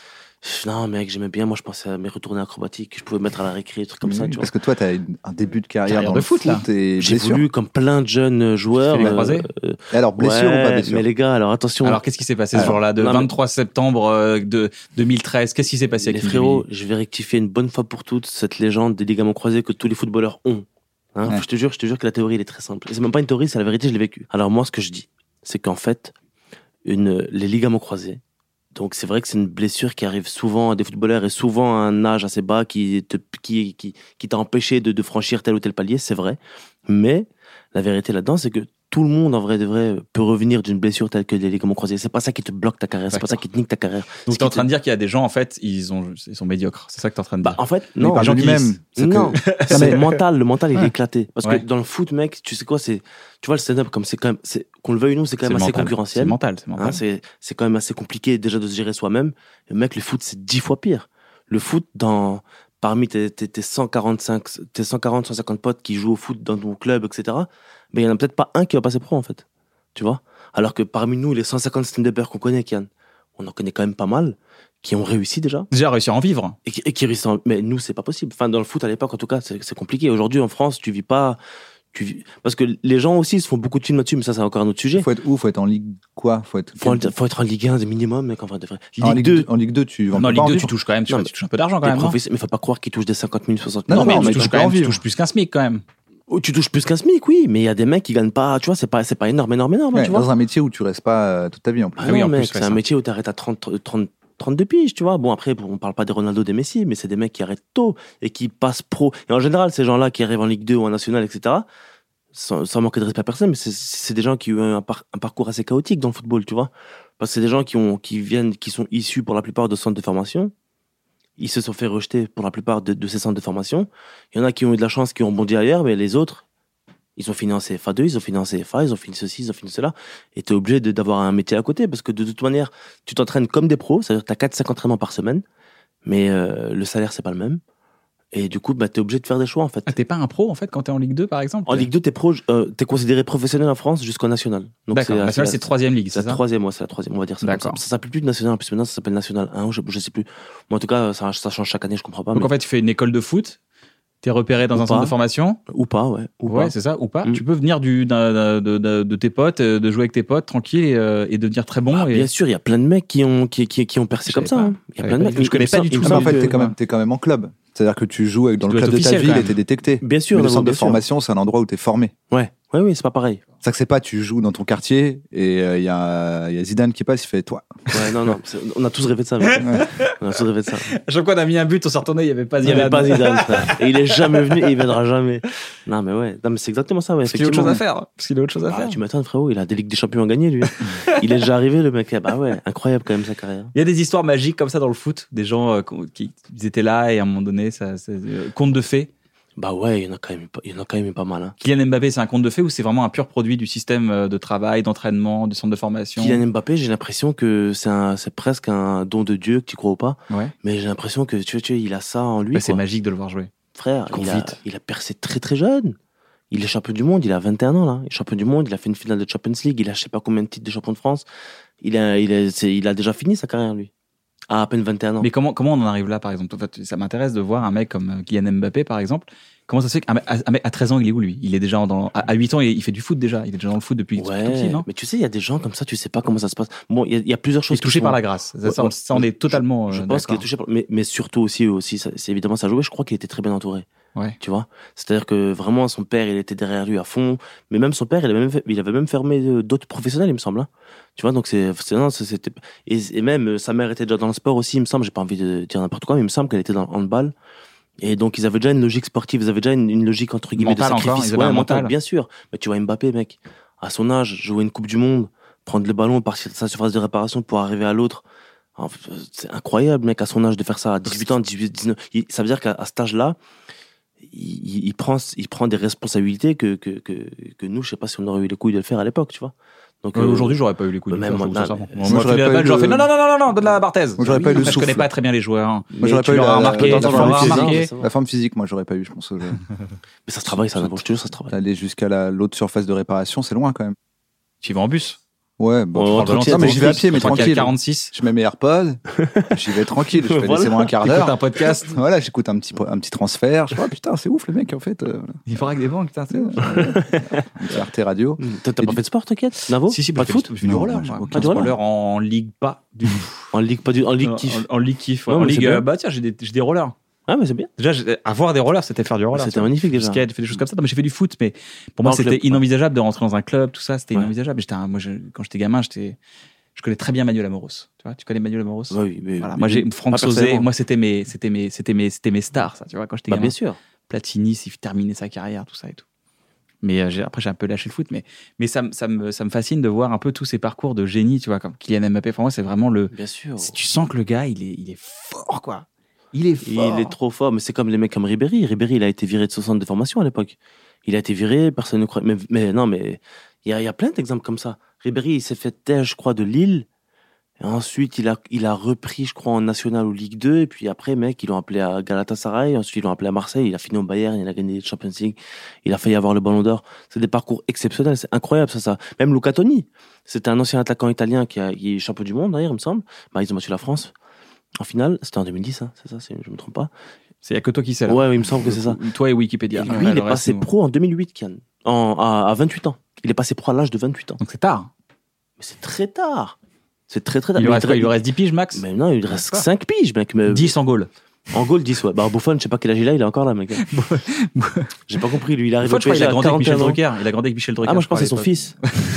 Non, mec, j'aimais bien. Moi, je pensais à mes retournées acrobatiques que je pouvais mettre à la récré, des trucs comme Oui, ça. Tu parce vois. que toi, tu as un début de carrière, Carrière dans de le foot, foot, là. et J'ai blessure. voulu, comme plein de jeunes joueurs. Tu fais les croisés euh, Et alors, blessure ouais, ou pas blessure? Mais les gars, alors attention. Alors, qu'est-ce qui s'est passé ce Alors, jour-là, de non, mais- vingt-trois septembre euh, de deux mille treize? Qu'est-ce qui s'est passé les avec frérots, je vais rectifier une bonne fois pour toutes cette légende des ligaments croisés que tous les footballeurs ont. Hein, Ouais. Je te jure, je te jure que la théorie, elle est très simple. Et c'est même pas une théorie, c'est la vérité, je l'ai vécu. Alors moi, ce que je dis, c'est qu'en fait, une, les ligaments croisés, donc c'est vrai que c'est une blessure qui arrive souvent à des footballeurs et souvent à un âge assez bas qui te, qui, qui, qui t'a empêché de, de franchir tel ou tel palier, c'est vrai. Mais la vérité là-dedans, c'est que tout le monde, en vrai de vrai, peut revenir d'une blessure telle que les ligaments croisés. C'est pas ça qui te bloque ta carrière, c'est pas ça qui te nique ta carrière. Donc, Ce t'es en qui train te- de dire qu'il y a des gens, en fait, ils, ont, ils sont médiocres. C'est ça que t'es en train de Bah, dire. en fait, Mais non. par gens qui- lui-même. c'est que- Non, c'est mais- le mental. Le mental, il Ouais. est éclaté. Parce Ouais. que dans le foot, mec, tu sais quoi, c'est, tu vois, le stand-up, comme c'est quand même, c'est, qu'on le veuille ou non, c'est quand C'est même assez mental. C'est concurrentiel. mental, c'est mental. Hein, c'est, c'est quand même assez compliqué déjà de se gérer soi-même. Et mec, le foot, c'est dix fois pire. Le foot, dans, parmi tes, tes, tes cent quarante-cinq, tes cent quarante, cent cinquante potes qui jouent au foot dans ton club, et cetera, ben, il y en a peut-être pas un qui va passer pro, en fait. Tu vois? Alors que parmi nous, les cent cinquante stand-uppers qu'on connaît, Kian, on en connaît quand même pas mal, qui ont réussi déjà. Déjà réussir à en vivre. Et qui, et qui réussissent en- Mais nous, c'est pas possible. Enfin, dans le foot, à l'époque, en tout cas, c'est, c'est compliqué. Aujourd'hui, en France, tu vis pas, tu vis, parce que les gens aussi se font beaucoup de films là-dessus, mais ça, c'est encore un autre sujet. Faut être où? Faut être en Ligue quoi? Faut être. Faut, faut être en Ligue un, des minimum, mec, en vrai de vrai. Ligue en Ligue deux, En Ligue deux, tu. on Non, peut Ligue pas en deux, vivre. tu touches quand même, tu, Non, vois, mais tu touches un peu d'argent quand des même. non professionnels, mais faut pas croire qu'ils touchent des cinquante mille, soixante Non, mille. Non, mais mais tu on touches peut quand en même, tu vivre. touches plus qu'un SMIC quand même. Oh, tu touches plus qu'un SMIC, oui, mais il y a des mecs qui gagnent pas, tu vois, c'est pas, c'est pas énorme, énorme, énorme, Ouais, tu vois. dans un métier où tu restes pas euh, toute ta vie en plus. Ah oui, non, en plus, mec, ouais, c'est ça. un métier où t'arrêtes à trente, trente, trente-deux piges, tu vois. Bon, après, on parle pas des Ronaldo, des Messi, mais c'est des mecs qui arrêtent tôt et qui passent pro. Et en général, ces gens-là qui arrivent en Ligue deux ou en National, et cetera, sans, sans manquer de respect à personne, mais c'est, c'est des gens qui ont eu un, par- un parcours assez chaotique dans le football, tu vois. Parce que c'est des gens qui ont, qui viennent, qui sont issus pour la plupart de centres de formation. Ils se sont fait rejeter pour la plupart de, de ces centres de formation. Il y en a qui ont eu de la chance, qui ont bondi ailleurs, mais les autres, ils ont fini en C F A deux, ils ont fini en C F A, ils ont fini ceci, ils ont fini cela. Et t'es obligé de, d'avoir un métier à côté, parce que de toute manière, tu t'entraînes comme des pros, c'est-à-dire que t'as quatre cinq entraînements par semaine, mais euh, le salaire, c'est pas le même. Et du coup, bah, t'es obligé de faire des choix, en fait. Ah, t'es pas un pro en fait quand t'es en Ligue deux par exemple? En Ligue deux, t'es pro, euh, t'es considéré professionnel en France jusqu'au national. Donc D'accord, c'est, National c'est troisième ligue, c'est c'est la ça? troisième, ouais, c'est la troisième, on va dire ça. comme D'accord. Ça, ça s'appelle plus de national, en plus maintenant ça s'appelle national un, je, je sais plus. Moi, en tout cas, ça, ça change chaque année, je comprends pas. Donc mais- en fait, tu fais une école de foot, t'es repéré dans Ou un centre pas. de formation. Ou pas, ouais. Ou Ouais, pas. c'est ça, ou pas. Mm. Tu peux venir du, d'un- d'un- de, de, de tes potes, euh, de jouer avec tes potes tranquille et, euh, et devenir très bon. Ah, et... Bien sûr, il y a plein de mecs qui ont, qui, qui, qui ont percé Je comme ça. savais hein. pas. Il y a Je plein de savais mecs. pas. Je connais Il me pas semble- du tout il me ça. Ah, mais en semble fait, que- t'es quand même, t'es quand même en club. C'est-à-dire que tu joues avec, dans Tu le dois club être de ta officiel, ville quand et t'es détecté. Bien sûr, Mais le non, centre bien de sûr. formation, c'est un endroit où t'es formé. Ouais, ouais, oui, c'est pas pareil. C'est que c'est pas, tu joues dans ton quartier et il y, a, y a Zidane qui passe, il fait toi. Ouais, non, non, c'est- on a tous rêvé de ça. mec. On a tous rêvé de ça. À chaque fois qu'on a mis un but, on s'est retourné, il n'y avait pas Il y Zidane. avait pas Zidane, frère. Et il est jamais venu et il viendra jamais. Non, mais ouais, non, mais c'est exactement ça, ouais, Parce qu'il a autre chose effectivement. à faire. Parce qu'il a autre chose à Ah, faire. tu m'attends, frérot, il a des Ligues des Champions à gagner, lui. Il est déjà arrivé, le mec. Bah ouais, incroyable quand même sa carrière. Il y a des histoires magiques comme ça dans le foot, des gens euh, qui ils étaient là et à un moment donné, ça, ça, euh, conte de fées. Bah ouais, il y en a quand même, pas- il y en a quand même eu pas mal. Hein. Kylian Mbappé, c'est un conte de fées ou c'est vraiment un pur produit du système euh, de travail, d'entraînement, du centre de formation? Kylian Mbappé, j'ai l'impression que c'est un, c'est presque un don de Dieu, que tu crois ou pas. Ouais. Mais j'ai l'impression que tu vois, tu vois, il a ça en lui. Bah, c'est quoi. magique de le voir jouer. Frère, Il court il a, vite. il a percé très très jeune. Il est champion du monde, il a vingt et un ans là. Il est champion du monde, il a fait une finale de Champions League, il a je sais pas combien de titres de champion de France. Il a, il a, c'est- il a déjà fini sa carrière lui. À à peine vingt et un ans. Mais comment, comment on en arrive là, par exemple? En fait, ça m'intéresse de voir un mec comme euh, Kylian Mbappé, par exemple. Comment ça se fait qu'un mec, un mec à treize ans, il est où lui? Il est déjà en- dans, à à huit ans, il, il fait du foot déjà. Il est déjà dans le foot depuis Ouais, tout petit, non? mais tu sais, il y a des gens comme ça, tu sais pas comment ça se passe. Bon, il y a, il y a plusieurs Il choses. est touché qui par sont- la grâce. Ça, Ouais, ça, on, ouais. ça, on est totalement. Je euh, pense qu'il est d'accord. touché par, mais, mais surtout aussi, aussi, ça- c'est évidemment ça a joué. Je crois qu'il était très bien entouré. Ouais. Tu vois, c'est-à-dire que vraiment son père, il était derrière lui à fond. Mais même son père, il avait même, fait- il avait même fermé euh, d'autres professionnels, il me semble. Hein. Tu vois, donc c'est, c'est non, c'est- c'était et, et même euh, sa mère était déjà dans le sport aussi, il me semble. J'ai pas envie de dire n'importe quoi, mais il me semble qu'elle était dans le handball. Et donc ils avaient déjà une logique sportive, ils avaient déjà une, une logique entre guillemets Mental de encore, sacrifice. ils avaient Ouais, un mental, mental. bien sûr. Mais tu vois Mbappé, mec, à son âge, jouer une Coupe du Monde, prendre le ballon, partir de sa surface de réparation pour arriver à l'autre. Enfin, c'est incroyable, mec, à son âge de faire ça à dix-huit ans, dix-huit, dix-neuf. Il- Ça veut dire qu'à à cet âge-là, il, il prend, il prend des responsabilités que, que, que, que nous, je sais pas si on aurait eu les couilles de le faire à l'époque, tu vois. Donc, Euh, euh, Aujourd'hui, j'aurais pas eu les couilles. bah, de même faire, moi, je non, trouve ça, mais- moi, Moi, tu j'aurais l'avais pas pas, eu j'aurais fait le- non, non, non, non, non, donne la Barthez. Moi, j'aurais pas eu le Je connais souffle. pas très bien les joueurs. hein. Moi, Mais j'aurais tu pas eu l'auras la- remarqué, la- tu la- l'auras la- remarqué. c'est vrai. La forme physique, moi, j'aurais pas eu, je pense. euh, Mais ça se travaille, ça, d'abord, je te jure, ça se travaille. Aller jusqu'à la- l'autre surface de réparation, c'est loin quand même. Tu y vas en bus. Ouais, bon, Oh, non, tranquille, mais j'y vais à pied, mais trois tranquille. quarante-six. Je mets mes AirPods, j'y vais tranquille. Je fais Voilà. laissez-moi un quart T'écoutes d'heure. un podcast. Voilà, j'écoute un petit, un petit transfert. Je dis, oh, putain, c'est ouf le mec, en fait. Euh, Il faudra que des banques, putain, c'est un petit Arte Radio. T'as t'as Et pas du- fait de sport, t'inquiète Navo Si, si, pas bah, de je fais foot du- Je fais du Non, roller, moi, j'ai moi. aucun Pas du roller. roller en ligue pas du tout. En ligue, pas du, en ligue En- kiff. En, en ligue kiff. ouais. Non, En mais c'est ligue, bien. euh, bah tiens, j'ai des, j'ai des rollers. Ah, mais c'est bien. Déjà, j'ai- avoir des rollers, c'était faire du roller. C'était tu vois. magnifique, déjà. Skate, fait des choses comme ça. Non, mais j'ai fait du foot, mais pour moi, En c'était club, ouais. inenvisageable de rentrer dans un club, tout ça, c'était Ouais. inenvisageable. J'étais un- moi, je- quand j'étais gamin, j'étais, je connais très bien Manuel Amoros. Tu vois, tu connais Manuel Amoros? Ouais, oui, mais, Voilà. mais- Moi, j'ai Franck pas Sauzet. personnellement. Moi, c'était mes, c'était mes, c'était mes, c'était mes stars, ça. Tu vois, quand j'étais Bah, gamin. bien sûr. Platini, s'il terminait sa carrière, tout ça et tout. Mais euh, j'ai- après, j'ai un peu lâché le foot, mais, mais ça, me- ça, me, ça me fascine de voir un peu tous ces parcours de génie, tu vois, comme Kylian Mbappé. Pour moi, c'est vraiment le. Bien sûr. c'est- Tu sens que le gars, il est, il est fort, quoi. Il est fort. Il est trop fort, mais c'est comme les mecs comme Ribéry. Ribéry, il a été viré de son centre de formation à l'époque. Il a été viré, personne ne croit. Mais, mais non, mais il y a, il y a plein d'exemples comme ça. Ribéry, il s'est fait taire, je crois, de Lille. Et ensuite, il a, il a repris, je crois, en National ou Ligue deux. Et puis après, mec, ils l'ont appelé à Galatasaray. Ensuite, ils l'ont appelé à Marseille. Il a fini au Bayern. Il a gagné le Champions League. Il a failli avoir le Ballon d'Or. C'est des parcours exceptionnels. C'est incroyable, ça, ça. Même Luca Toni. C'était un ancien attaquant italien qui, a, qui est champion du monde, d'ailleurs, il me semble. Bah, ils ont battu la France. En finale, c'était en deux mille dix, hein, c'est ça, c'est, je me trompe pas. C'est y a que toi qui sais là. Ouais, ouais, il me semble que c'est ça. Toi et Wikipédia. Et lui, Ouais, il le est reste, passé nous. pro en deux mille huit, Kian. En, à, à vingt-huit ans. Il est passé pro à l'âge de vingt-huit ans. Donc c'est tard. Mais c'est très tard. C'est très très tard. Il lui Mais reste quoi Il lui reste dix piges max. Mais non, il lui reste pas. cinq piges, mec. Mais dix en goal. En goal, dix, ouais. Bah, Buffon, je sais pas quel âge il a, il est encore là, mec. J'ai pas compris, lui, il arrive Fois, au je crois P S qu'il G a à grandi avec Michel quarante et un ans. Drucker. Il a grandi avec Michel Drucker. Ah, moi, je pense que c'est son crois, à fils.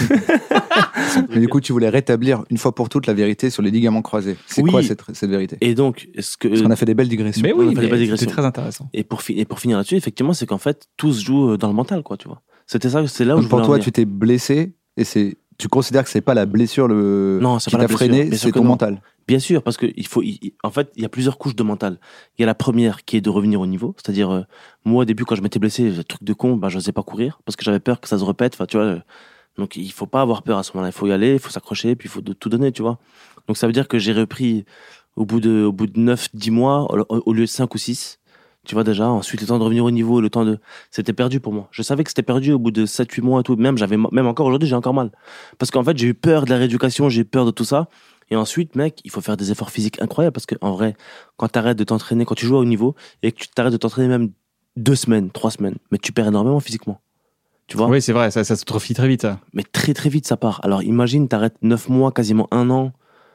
Mais du coup, tu voulais rétablir une fois pour toutes la vérité sur les ligaments croisés. C'est Oui. quoi cette, cette vérité? Et donc, est-ce que. Parce qu'on a fait des belles digressions. Mais On oui, a fait des mais digressions. c'était très intéressant. Et pour, fi- et pour finir là-dessus, effectivement, c'est qu'en fait, tout se joue euh, dans le mental, quoi, tu vois. C'était ça, c'est là où Donc je pour voulais en toi, venir. tu t'es blessé et c'est, tu considères que c'est pas la blessure le, Non, c'est qui pas la t'a blessure. freiné, Bien sûr c'est que ton non. mental. Bien sûr, parce que il faut, il- il- en fait, il y a plusieurs couches de mental. Il y a la première qui est de revenir au niveau, c'est-à-dire euh, moi au début quand je m'étais blessé, le truc de con, bah j'osais pas courir parce que j'avais peur que ça se répète. Enfin, tu vois. euh, donc il faut pas avoir peur à ce moment-là. Il faut y aller, il faut s'accrocher, puis il faut de- tout donner, tu vois. Donc ça veut dire que j'ai repris au bout de, au bout de neuf, dix mois au, au lieu de cinq ou six. Tu vois déjà. Ensuite le temps de revenir au niveau, le temps de, c'était perdu pour moi. Je savais que c'était perdu au bout de sept, huit mois et tout. Même j'avais, même encore aujourd'hui, j'ai encore mal parce qu'en fait j'ai eu peur de la rééducation, j'ai eu peur de tout ça. Et ensuite, mec, il faut faire des efforts physiques incroyables parce que, en vrai, quand t'arrêtes de t'entraîner, quand tu joues à haut niveau et que tu t'arrêtes de t'entraîner même deux semaines, trois semaines, mais tu perds énormément physiquement. Tu vois? Oui, c'est vrai, ça, ça se trophie très vite. ça. Mais très, très vite, ça part. Alors, imagine, t'arrêtes neuf mois, quasiment un an.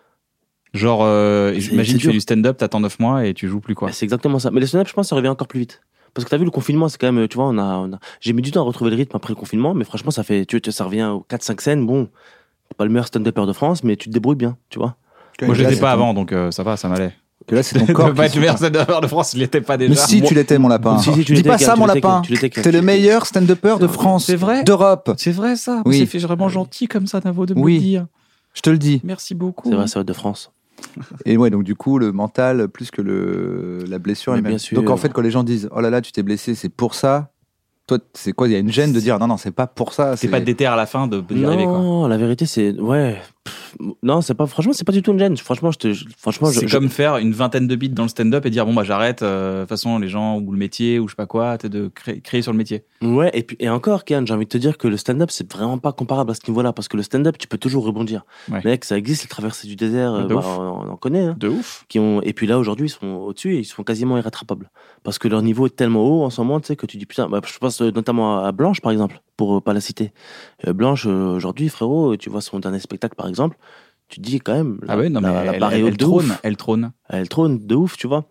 Genre, euh, C'est- imagine c'est tu fais dur. du stand-up, t'attends neuf mois et tu joues plus quoi. Bah, c'est exactement ça. Mais le stand-up, je pense, ça revient encore plus vite. Parce que t'as vu, le confinement, c'est quand même, tu vois, on a, on a, j'ai mis du temps à retrouver le rythme après le confinement, mais franchement, ça fait, tu vois, ça revient aux quatre cinq scènes. Bon, t'es pas le meilleur stand-upper de France, mais tu te débrouilles bien, tu vois. Moi, je Là, l'étais c'est pas ton- avant, donc euh, ça va, ça m'allait. Que là, c'est ton De corps. pas qui être le meilleur souffre. stand-upper de France, je l'étais pas déjà. Mais si, Moi- tu l'étais, mon lapin. Si, si, tu Dis l'étais, pas Ken, ça, tu mon l'étais, Ken, lapin. tu l'étais, Ken, T'es tu le l'étais. meilleur stand-upper de France. C'est vrai D'Europe. C'est vrai ça. Oui. C'est fait vraiment gentil comme ça, Navo, de me Oui. le dire. Je te le dis. Merci beaucoup. C'est vrai, ça va de France. Et ouais, donc du coup, le mental plus que le, la blessure. Mais elle-même. bien sûr. Donc en fait, quand les gens disent oh là là, tu t'es blessé, c'est pour ça. Toi, c'est quoi? Il y a une gêne de dire non, non, c'est pas pour ça. C'est pas déter à la fin de d'y arriver quoi. Non, la vérité, c'est, ouais. Pff, non, c'est pas, franchement, c'est pas du tout une gêne. Franchement, je te, je- franchement, je, C'est je- comme faire une vingtaine de beats dans le stand-up et dire bon bah j'arrête. euh, De toute façon, les gens ou le métier ou je sais pas quoi, t'es de créer, créer sur le métier. ouais, et puis, et encore, Kian, j'ai envie de te dire que le stand-up, c'est vraiment pas comparable à ce niveau-là, parce que le stand-up, tu peux toujours rebondir. Ouais. Mec, ça existe, les traversées du désert, euh, De bah, ouf. on, on en connaît, hein, De ouf. qui ont, et puis là, aujourd'hui, ils sont au-dessus et ils sont quasiment irrattrapables. Parce que leur niveau est tellement haut en ce moment, tu sais, que tu dis putain, bah, je pense euh, notamment à Blanche, par exemple, pour euh, pas la citer. Euh, Blanche, euh, aujourd'hui, frérot, tu vois son dernier spectacle, par exemple, tu te dis quand même, la, Ah ouais non mais la, la elle, barre est elle, haute elle de trône, ouf. elle trône. Elle trône de ouf, tu vois.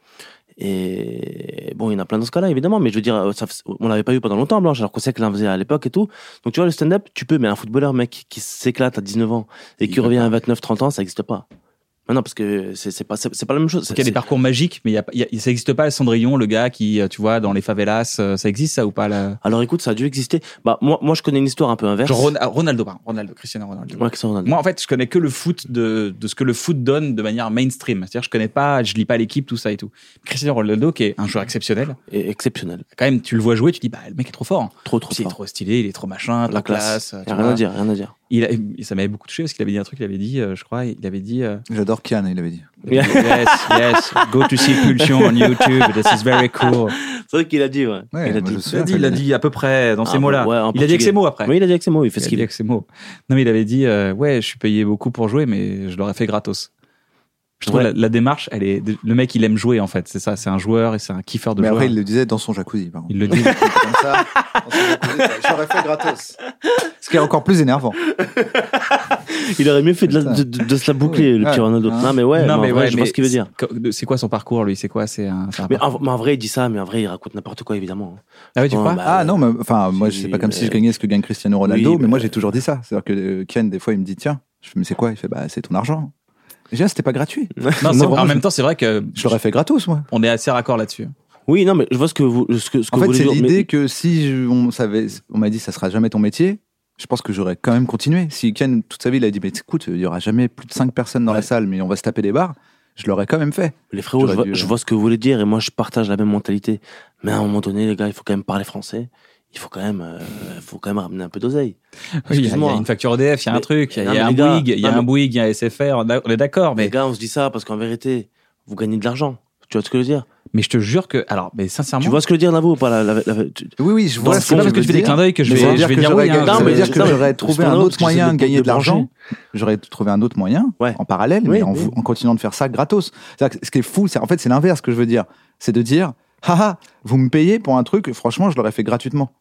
Et bon, il y en a plein dans ce cas-là, évidemment, mais je veux dire, ça, on l'avait pas eu pendant longtemps, Blanche, alors qu'on sait qu'elle en faisait à l'époque et tout. Donc, tu vois, le stand-up, tu peux, mais un footballeur, mec, qui s'éclate à dix-neuf ans et Il qui peut revient pas. à vingt-neuf trente ans, ça n'existe pas. Non, non, parce que c'est c'est pas, c'est c'est pas la même chose. Il y a des C'est- parcours magiques, mais il y a, il y a- ça n'existe pas le Cendrillon, le gars qui, euh, tu vois, dans les favelas, euh, ça existe ça ou pas là Alors, écoute, ça a dû exister. Bah, moi, moi, je connais une histoire un peu inverse. Genre Ron- ah, Ronaldo, pardon, Ronaldo, Cristiano Ronaldo. Ouais, qu'est-ce qu'on a dit Moi, en fait, je connais que le foot de, de ce que le foot donne de manière mainstream. C'est-à-dire, je connais pas, je lis pas l'équipe, tout ça et tout. Cristiano Ronaldo, qui est un joueur exceptionnel, Et exceptionnel. quand même, tu le vois jouer, tu dis, bah, le mec est trop fort. Trop, trop Il est fort. trop stylé, il est trop machin, trop La classe. classe. tu Y a rien vois. à dire, rien à dire. il a, ça m'avait beaucoup touché parce qu'il avait dit un truc, il avait dit, euh, je crois, il avait dit. Euh, J'adore Kian, il avait dit. Yes, yes, go to see Pulsion on YouTube, this is very cool. C'est vrai qu'il a dit, ouais. Ouais, il a moi, dit. je Il a dit, il a dit à peu près dans Ah, ces mots-là. ouais, en il a dit avec portugais. ces mots après. Oui, il a dit avec ses mots, il fait Il ce a qu'il dit veut. avec ces mots. Non, mais il avait dit, euh, ouais, je suis payé beaucoup pour jouer, mais je l'aurais fait gratos. Je trouve Ouais. la, la démarche, elle est, le mec, il aime jouer en fait. C'est ça, c'est un joueur et c'est un kiffeur de Mais joueur. après, il le disait dans son jacuzzi. Par contre. Il le dit. Comme ça, dans son jacuzzi, j'aurais fait gratos. Ce qui est encore plus énervant. Il aurait mieux fait de, la- Putain. de, de, de se la boucler, Oui. le petit Ouais. Ronaldo. Hein. Non, mais ouais, non, mais mais en vrai, ouais, je mais vois ce qu'il veut dire. c'est- C'est quoi son parcours, lui? C'est quoi? C'est un, c'est un Mais parcours. en, mais en vrai, il dit ça, mais en vrai, il raconte n'importe quoi, évidemment. Ah oui, tu Ouais, crois? bah, Ah non, mais enfin, moi, si, c'est pas comme si je mais- gagnais ce que gagne Cristiano Ronaldo, Oui, mais mais- moi, j'ai toujours dit ça. C'est-à-dire que euh, Kian, des fois, il me dit, tiens, je fais, mais c'est quoi? Il fait, bah, c'est ton argent. Déjà, c'était pas gratuit. Non, c'est Moi, vrai, en vraiment, même temps, c'est vrai que Je l'aurais fait gratos, moi. on est assez raccord là-dessus. Oui, non, mais je vois ce que vous, ce que, ce que En vous fait, voulez c'est dire. l'idée mais- que si je- on savait, on m'a dit, ça sera jamais ton métier. Je pense que j'aurais quand même continué. Si Ken, toute sa vie, il a dit, mais écoute, il y aura jamais plus de cinq personnes dans Ouais. la salle, mais on va se taper des barres, je l'aurais quand même fait. Les frérots, je J'aurais vois, dû, je euh, vois ce que vous voulez dire et moi je partage la même mentalité. Mais à un moment donné, les gars, il faut quand même parler français. Il faut quand même, euh, faut quand même ramener un peu d'oseille. Oui, il y a- il y Excuse-moi. a une facture E D F, il y a un Mais- truc, il y a, non, il y a mais un les gars, Bouygues, il y a non, un mais- Bouygues, il y a S F R, on a- on est d'accord, Les mais, gars, on se dit ça parce qu'en vérité, vous gagnez de l'argent. Tu vois ce que je veux dire? mais je te jure que, alors, mais sincèrement, Tu vois ce que je veux dire, Navo, ou pas la, la, la- tu- Oui, oui, je Dans vois le ce c'est pas fond, parce que veux tu fais des dire. clins d'œil que je Mais vais, ça veut je vais que dire j'aurais oui. hein. gagné- Non, ça veut mais- dire que non, mais- j'aurais trouvé c'est pas un drôle, autre parce que moyen j'essaie de de- gagner de de l'argent. brancher. J'aurais trouvé un autre moyen Ouais. en parallèle, Oui, mais en, oui. vou- en continuant de faire ça gratos. C'est-à-dire que ce qui est fou, c'est en fait c'est l'inverse que je veux dire. C'est de dire, haha, vous me payez pour un truc, franchement, je l'aurais fait gratuitement.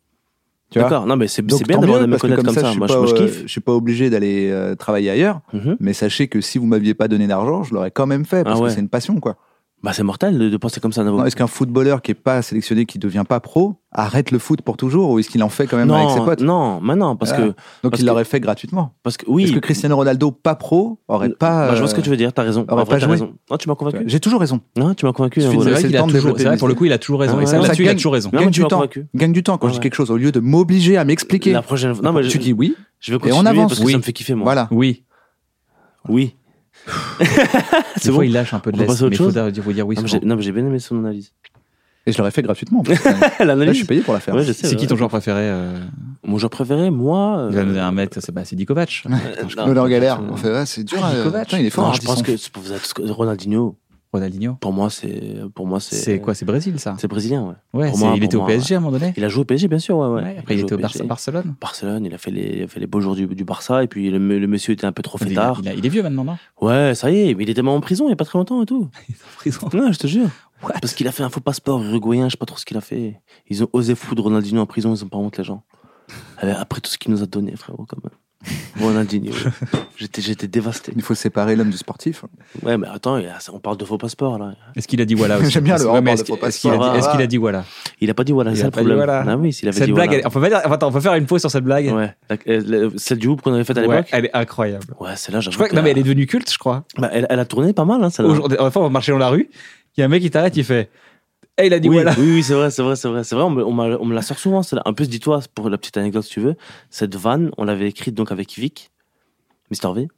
Tu vois. D'accord, non, mais c'est Donc, c'est bien tant d'avoir mieux, des parce que méconnaître comme comme ça, ça. je suis Moi, pas, je moi, je euh, kiffe. je suis pas obligé d'aller euh, travailler ailleurs. Mhm. Mais sachez que si vous m'aviez pas donné d'argent, je l'aurais quand même fait parce Ah ouais. que c'est une passion, quoi. Bah, c'est mortel de, de penser comme ça, Navo. Non, est-ce qu'un footballeur qui est pas sélectionné, qui devient pas pro, arrête le foot pour toujours, ou est-ce qu'il en fait quand même avec ses Non, potes? non, maintenant, parce Voilà. que, Donc parce il que- l'aurait fait gratuitement. parce que, oui. Est-ce que Cristiano Ronaldo, pas pro, aurait pas Bah, je vois ce que euh, tu veux dire, t'as raison. aurait En vrai, pas t'as joué. raison. Non, tu m'as convaincu. J'ai toujours raison. Non, tu m'as convaincu. Il suffit Navo. de C'est vrai laisser qu'il le a temps de toujours, développer c'est vrai, les pour le idées. coup, il a toujours raison. Ah Et ouais, ça, ouais. là-dessus, il a gagne- toujours raison. Non, Gagne mais tu du m'as temps. convaincu. Gagne du temps. Quand Ouais, je dis ouais. quelque chose, au lieu de m'obliger à m'expliquer, La prochaine fois. Non, mais je, tu dis oui, je vais et continuer on avance. parce que Oui. ça me fait kiffer, moi. voilà. Oui. Oui. Des C'est fois, bon. il lâche un peu de On peut l'est, passer à mais autre il faut chose dire, faut dire oui Non, mais souvent. j'ai- non, mais j'ai bien aimé son analyse. Et je l'aurais fait gratuitement. en plus. Là, je L'analyse. suis payé pour la faire. Ouais, je sais. C'est qui ouais. ton joueur préféré? euh, Mon joueur préféré, moi. euh, Il va nous donner un mec, c'est bah, c'est Dikovac. non, Nous, on est en galère. euh, On fait, ouais, c'est dur. Ah, euh, Dikovac. putain, il est fort. Non, hein, je pense Disson. que c'est pour vous êtes- Ronaldinho, Ronaldinho. pour moi, c'est. Pour moi, c'est. C'est quoi? C'est Brésil, ça? C'est brésilien, ouais. Ouais, pour c'est- moi, il pour était au moi, P S G à un moment donné. Il a joué au P S G, bien sûr, ouais. ouais. Ouais, après, il a était joué au Barça- Barcelone. Barcelone, il a fait les, il a fait les beaux jours du, du Barça, et puis le, le monsieur était un peu trop Il, fêtard. il a- il est vieux maintenant, non? Ouais, ça y est, mais il était même en prison il y a pas très longtemps et tout. Il est en prison. Non, je te jure. What? Parce qu'il a fait un faux passeport uruguayen, je sais pas trop ce qu'il a fait. Ils ont osé foutre Ronaldinho en prison, ils ont pas honte, les gens. Après tout ce qu'il nous a donné, frérot, quand même. Ronaldinho. J'étais, j'étais dévasté. Il faut séparer l'homme du sportif. Ouais, mais attends, il y a- on parle de faux passeport, là. Est-ce qu'il a dit voilà aussi? J'aime bien le Ouais, rapport mais de est-ce qu'il- faux est-ce qu'il a passeport. dit- est-ce qu'il a dit voilà? Il a pas dit voilà, Il c'est a ça le pas dit problème. voilà. Ah oui, s'il avait Cette dit blague, voilà. elle- on peut pas dire, attends, on peut faire une pause sur cette blague? Ouais. La- euh, la- celle du hoop qu'on avait faite à Ouais, l'époque. elle est incroyable. Ouais, celle-là, j'avoue. Je crois que, que- non, mais elle est devenue culte, je crois. Bah, elle, elle a tourné pas mal, hein, celle-là. Aujourd'hui, enfin, on va marcher dans la rue, il y a un mec qui t'arrête, il fait, hey, il a dit Oui, voilà. oui, oui, c'est vrai, c'est vrai, c'est vrai. C'est vrai, on me, on m'a- on me la sort souvent, celle-là. En plus, dis-toi, pour la petite anecdote, si tu veux, cette vanne, on l'avait écrite donc avec Vic, Mister V.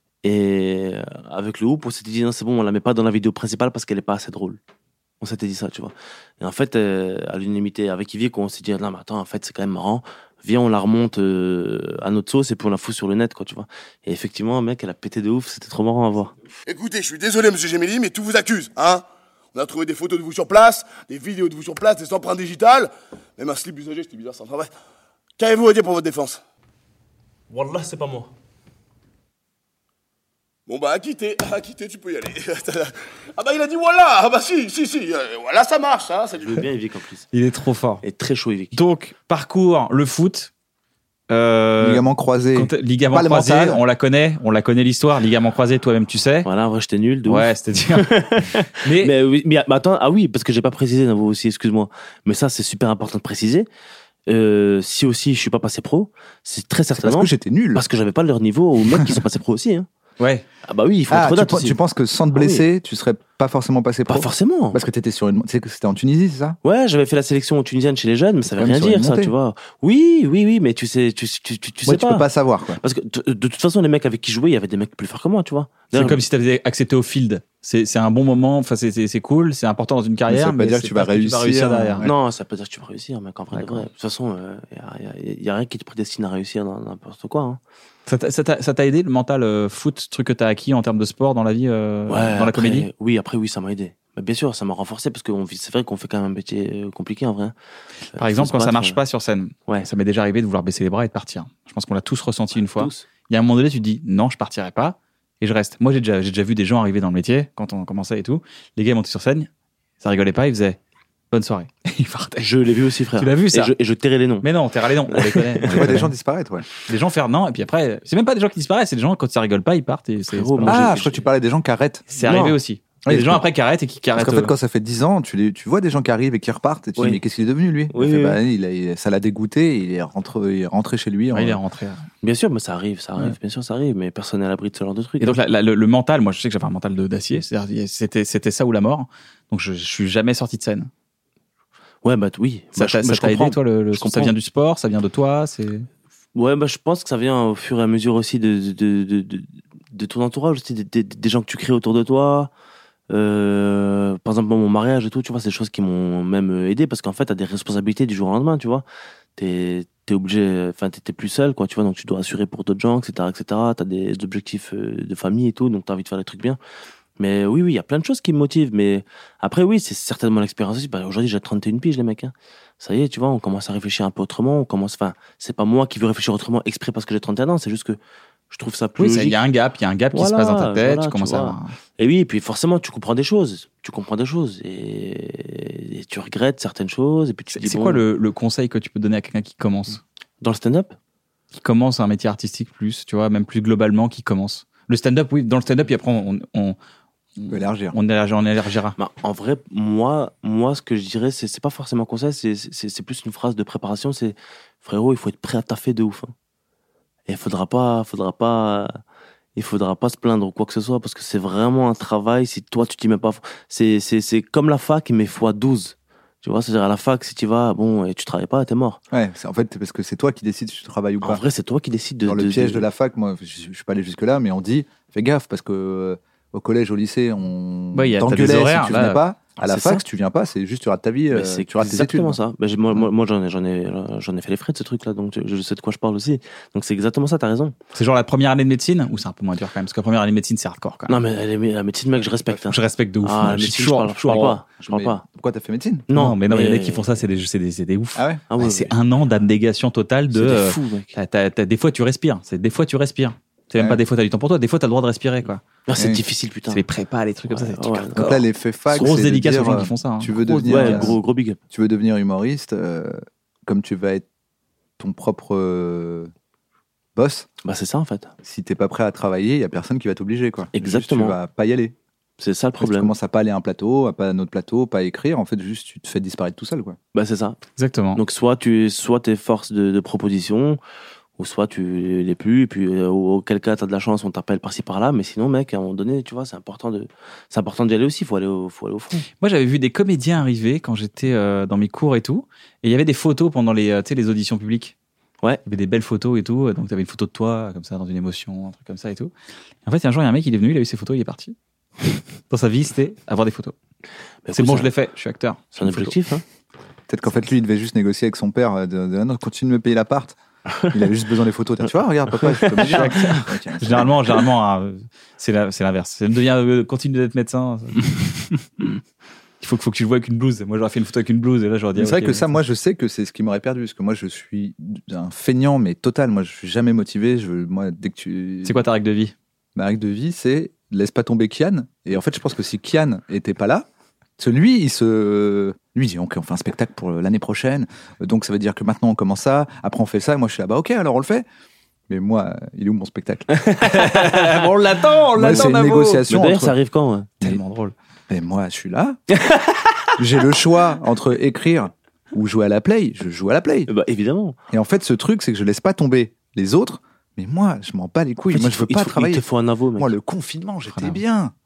Et euh, avec le hoop, on s'était dit, non, c'est bon, on la met pas dans la vidéo principale parce qu'elle est pas assez drôle. On s'était dit ça, tu vois. Et en fait, euh, à l'unanimité avec Vic, on s'est dit, non, mais attends, en fait, c'est quand même marrant. Viens, on la remonte euh, à notre sauce et puis on la fout sur le net, quoi, tu vois. Et effectivement, mec, elle a pété de ouf, c'était trop marrant à voir. Écoutez, je suis désolé, monsieur Gemelli, mais tout vous accuse, hein? On a trouvé des photos de vous sur place, des vidéos de vous sur place, des empreintes digitales, même un slip usagé, c'était bizarre, ça. Enfin bref. Qu'avez-vous à dire pour votre défense? Wallah, c'est pas moi. Bon bah, à quitter, à quitter, tu peux y aller. Ah bah, il a dit voilà! Ah bah, si, si, si, euh, voilà, ça marche, hein? C'est Je du... veux bien Vic en plus. Il est trop fort. Et très chaud, Vic. Donc, parcours, le foot. Euh, Ligament croisé. quand- ligament Pas le croisé, mental. on la connaît, on la connaît l'histoire. Ligament croisé, toi-même tu sais. Voilà, en vrai, j'étais nul, de ouf. Ouais, c'est-à-dire. mais, Mais, oui, mais, mais attends, ah oui, parce que j'ai pas précisé, Navo aussi, excuse-moi. Mais ça, c'est super important de préciser. Euh, si aussi je suis pas passé pro, c'est très Parce certainement que j'étais nul. parce que j'avais pas leur niveau aux mecs qui sont passés pro aussi. Hein. ouais. Ah bah oui, il faut Ah, être tu, honnête penses- aussi. tu penses que sans te blesser, tu serais pas forcément passé pro. Pas forcément. Parce que t'étais sur une, tu sais que c'était en Tunisie, c'est ça? Ouais, j'avais fait la sélection tunisienne chez les jeunes, mais ça veut Quand rien même sur dire, une ça, montée. tu vois. Oui, oui, oui, mais tu sais, tu, tu, tu, tu Ouais, sais tu pas. peux pas savoir, quoi. Parce que de, de toute façon, les mecs avec qui je jouais, il y avait des mecs plus forts que moi, tu vois. C'est D'ailleurs, comme si tu avais accepté au field. C'est, c'est un bon moment, enfin, c'est, c'est, c'est cool, c'est important dans une carrière. ça veut pas dire que c'est tu vas pas ce tu réussir, derrière. ouais. Non, ça veut pas dire que tu vas réussir, mec, en vrai, de D'accord. vrai. De toute façon, il euh, y, a, y, a, y a rien qui te prédestine à réussir dans n'importe quoi. Hein. Ça, t'a, ça, t'a, ça t'a aidé le mental euh, foot, truc que t'as acquis en termes de sport dans la vie, euh, Ouais, dans la après, comédie? Oui, après, oui, ça m'a aidé. Bah, bien sûr, ça m'a renforcé parce que on vit- c'est vrai qu'on fait quand même un métier euh, compliqué, en vrai. Euh, Par exemple, faut quand se ça battre, marche euh, pas sur scène, Ouais. ça m'est déjà arrivé de vouloir baisser les bras et de partir. Je pense qu'on l'a tous ressenti une fois. Tous. Il y a un moment donné, tu te dis non, je partirai pas et je reste. Moi, j'ai déjà, j'ai déjà vu des gens arriver dans le métier quand on commençait et tout. Les gars montaient sur scène, ça rigolait pas, ils faisaient bonne soirée. Ils partaient. Je l'ai vu aussi, frère. Tu l'as vu, ça et je, et je tairai les noms. Mais non, t'es râlé, non, on les connaît. Tu vois des gens disparaître, ouais. Des gens faire non, et puis après, c'est même pas des gens qui disparaissent, c'est des gens quand ça rigole pas, ils partent et c'est, Frérot, c'est, pas moi, mal. Ah, j'ai- je crois que tu parlais des gens qui arrêtent. C'est Non. arrivé aussi. Il y a Oui, des gens parce après qui arrêtent et qui Parce arrêtent. qu'en fait, euh, quand ça fait dix ans, tu, les, tu vois des gens qui arrivent et qui repartent, et tu Oui. dis, mais qu'est-ce qu'il est devenu, lui? Oui, Il fait, oui, bah, il a- il- ça l'a dégoûté, il est rentré, il est rentré chez lui. en- ouais, il est rentré. Bien sûr, mais ça arrive, ça arrive, Ouais. bien sûr, ça arrive, mais personne n'est à l'abri de ce genre de truc. Et donc la- la- le, le mental, moi je sais que j'avais un mental de, d'acier, c'est-à-dire c'était, c'était ça ou la mort. Donc je, je suis jamais sorti de scène. Ouais, bah oui. Ça Bah, t'a, je- ça bah, je t'a aidé comprends. toi le, le- Je ça comprends. vient du sport, ça vient de toi, c'est. Ouais, bah je pense que ça vient au fur et à mesure aussi de, de, de, de, de ton entourage, aussi, des, des, des gens que tu crées autour de toi. Euh, par exemple, mon mariage et tout, tu vois, c'est des choses qui m'ont même aidé parce qu'en fait, t'as des responsabilités du jour au lendemain, tu vois. T'es, t'es obligé, enfin, t'es, t'es plus seul, quoi, tu vois, donc tu dois assurer pour d'autres gens, et cetera, et cetera. T'as des objectifs euh, de famille et tout, donc t'as envie de faire des trucs bien. Mais oui, oui, il y a plein de choses qui me motivent, mais après, oui, c'est certainement l'expérience aussi. Bah, aujourd'hui, j'ai trente et une piges, les mecs, hein. Ça y est, tu vois, on commence à réfléchir un peu autrement, on commence, enfin, c'est pas moi qui veux réfléchir autrement exprès parce que j'ai trente et un ans, c'est juste que je trouve ça plus Oui, il logique. y a un gap, il y a un gap qui se Voilà, passe dans ta tête, voilà, tu commences tu à. vois. Et oui, et puis forcément, tu comprends des choses. Tu comprends des choses. Et, et tu regrettes certaines choses. Et puis tu te C'est, dis, c'est bon, quoi le, le conseil que tu peux donner à quelqu'un qui commence, dans le stand-up, qui commence un métier artistique plus, tu vois, même plus globalement, qui commence. Le stand-up, oui, dans le stand-up, et après on, on, On peut élargir. on, élargira- on élargira. bah, en vrai, moi, moi, ce que je dirais, c'est, c'est pas forcément conseil, c'est, c'est, c'est plus une phrase de préparation. C'est, frérot, il faut être prêt à taffer de ouf. Hein. Et il faudra pas, faudra pas, il faudra pas se plaindre ou quoi que ce soit parce que c'est vraiment un travail. Si toi, tu t'y mets pas, c'est, c'est, c'est comme la fac, mais fois douze. Tu vois, c'est-à-dire à la fac, si tu vas, bon, et tu travailles pas, t'es mort. Ouais, c'est, en fait, parce que c'est toi qui décides si tu travailles ou En pas. vrai, c'est toi qui décides de. Dans le de- piège de- de la fac, moi, je, je suis pas allé jusque-là, mais on dit, fais gaffe, parce que euh, au collège, au lycée, on Ouais, y a- t'as t'engueulait des horaires, si tu là. venais pas. À la C'est fac, ça. si tu viens pas, c'est juste tu rates ta vie, Mais euh, c'est tu rates tes études. exactement ça. Ben, j'ai- moi, moi, moi, j'en ai, j'en ai, j'en ai fait les frais de ce truc-là, donc je, je sais de quoi je parle aussi. Donc c'est exactement ça, t'as raison. C'est genre la première année de médecine, ou c'est un peu moins dur quand même, parce que la première année de médecine, c'est hardcore quand même. Non, mais les- la médecine, mec, je respecte. Hein. Je respecte de ouf. Ah, moi. la Je suis médecine, je toujours- parle, je toujours- parle pas. Je parle Mais pas. Pourquoi t'as fait médecine? Non, mais non, mais les mecs qui font ça, c'est des, c'est des, c'est des ouf. Ah ouais? Ah ouais, c'est mais- un an d'abnégation totale de. c'est des euh, fous, mec. t'as- t'as- t'as- des fois, tu respires. C'est des fois, tu respires. C'est même Ouais. pas des fois, t'as du temps pour toi. Des fois, t'as le droit de respirer, quoi. Ah, c'est Oui. difficile, putain. C'est les prépas, les trucs comme ça. Ouais, C'est des trucs ouais. hardcore. Donc là, l'effet fac, Grosse c'est de dédicace aux dire, gens qui font ça. hein. tu veux Grosse devenir, Ouais, dédicace. gros, gros big up. tu veux devenir humoriste, euh, comme tu vas être ton propre euh, boss, Bah, c'est ça, en fait. si t'es pas prêt à travailler, il y a personne qui va t'obliger, quoi. Exactement. Juste, tu vas pas y aller. C'est ça le Parce que tu problème. commences à pas aller à un plateau, à pas à un autre plateau, pas à écrire. En fait, juste, tu te fais disparaître tout seul, quoi. Bah, c'est ça. Exactement. Donc, soit tu, soit t'es force de, de proposition, ou soit tu l'es plus, et puis, euh, auquel cas, t'as de la chance, on t'appelle par-ci par-là, mais sinon, mec, à un moment donné, tu vois, c'est important de, c'est important d'y aller aussi, faut aller au, faut aller au fond. Moi, j'avais vu des comédiens arriver quand j'étais euh, dans mes cours et tout. Et il y avait des photos pendant les, euh, tu sais, les auditions publiques. Ouais. Il y avait des belles photos et tout. Donc, tu avais une photo de toi, comme ça, dans une émotion, un truc comme ça et tout. Et en fait, un jour, il y a un mec, il est venu, il a eu ses photos, il est parti. Dans sa vie, c'était avoir des photos. Mais C'est écoute, bon, ça- je l'ai fait, je suis acteur. C'est un objectif, hein. Peut-être qu'en fait, lui, il devait juste négocier avec son père, euh, de, de, ah non, continue de me payer l'appart. Il avait juste besoin des photos. Tu vois, regarde, papa, je suis comédien. Ok, c'est Généralement, généralement, hein, c'est la- c'est l'inverse. C'est devient, euh, continue d'être médecin. Il faut, faut que tu le vois avec une blouse. Moi, j'aurais fait une photo avec une blouse et là, j'aurais dit. Mais c'est ah, vrai ok, que ça, médecin. moi, je sais que c'est ce qui m'aurait perdu, parce que moi, je suis un feignant, mais total. Moi, je suis jamais motivé. Je, veux- moi, dès que tu. C'est quoi ta règle de vie? Ma règle de vie, c'est laisse pas tomber Kian. Et en fait, je pense que si Kian était pas là, parce que lui, il se, lui, il dit, ok, on fait un spectacle pour l'année prochaine. Donc, ça veut dire que maintenant, on commence ça. Après, on fait ça. Et moi, je suis là, bah, ok, alors on le fait. Mais moi, il est où mon spectacle? on l'attend, on Moi, l'attend, c'est une Navo. Mais négociation. d'ailleurs, entre- ça arrive quand, ouais Tellement drôle. Et moi, je suis là. J'ai le choix entre écrire ou jouer à la play. Je joue à la play. Bah, évidemment. Et en fait, ce truc, c'est que je laisse pas tomber les autres. Mais moi, je m'en bats les couilles. En fait, moi, il je faut- veux il pas faut- travailler. Il te faut un avo, mec. Moi, le confinement, j'étais Voilà. bien.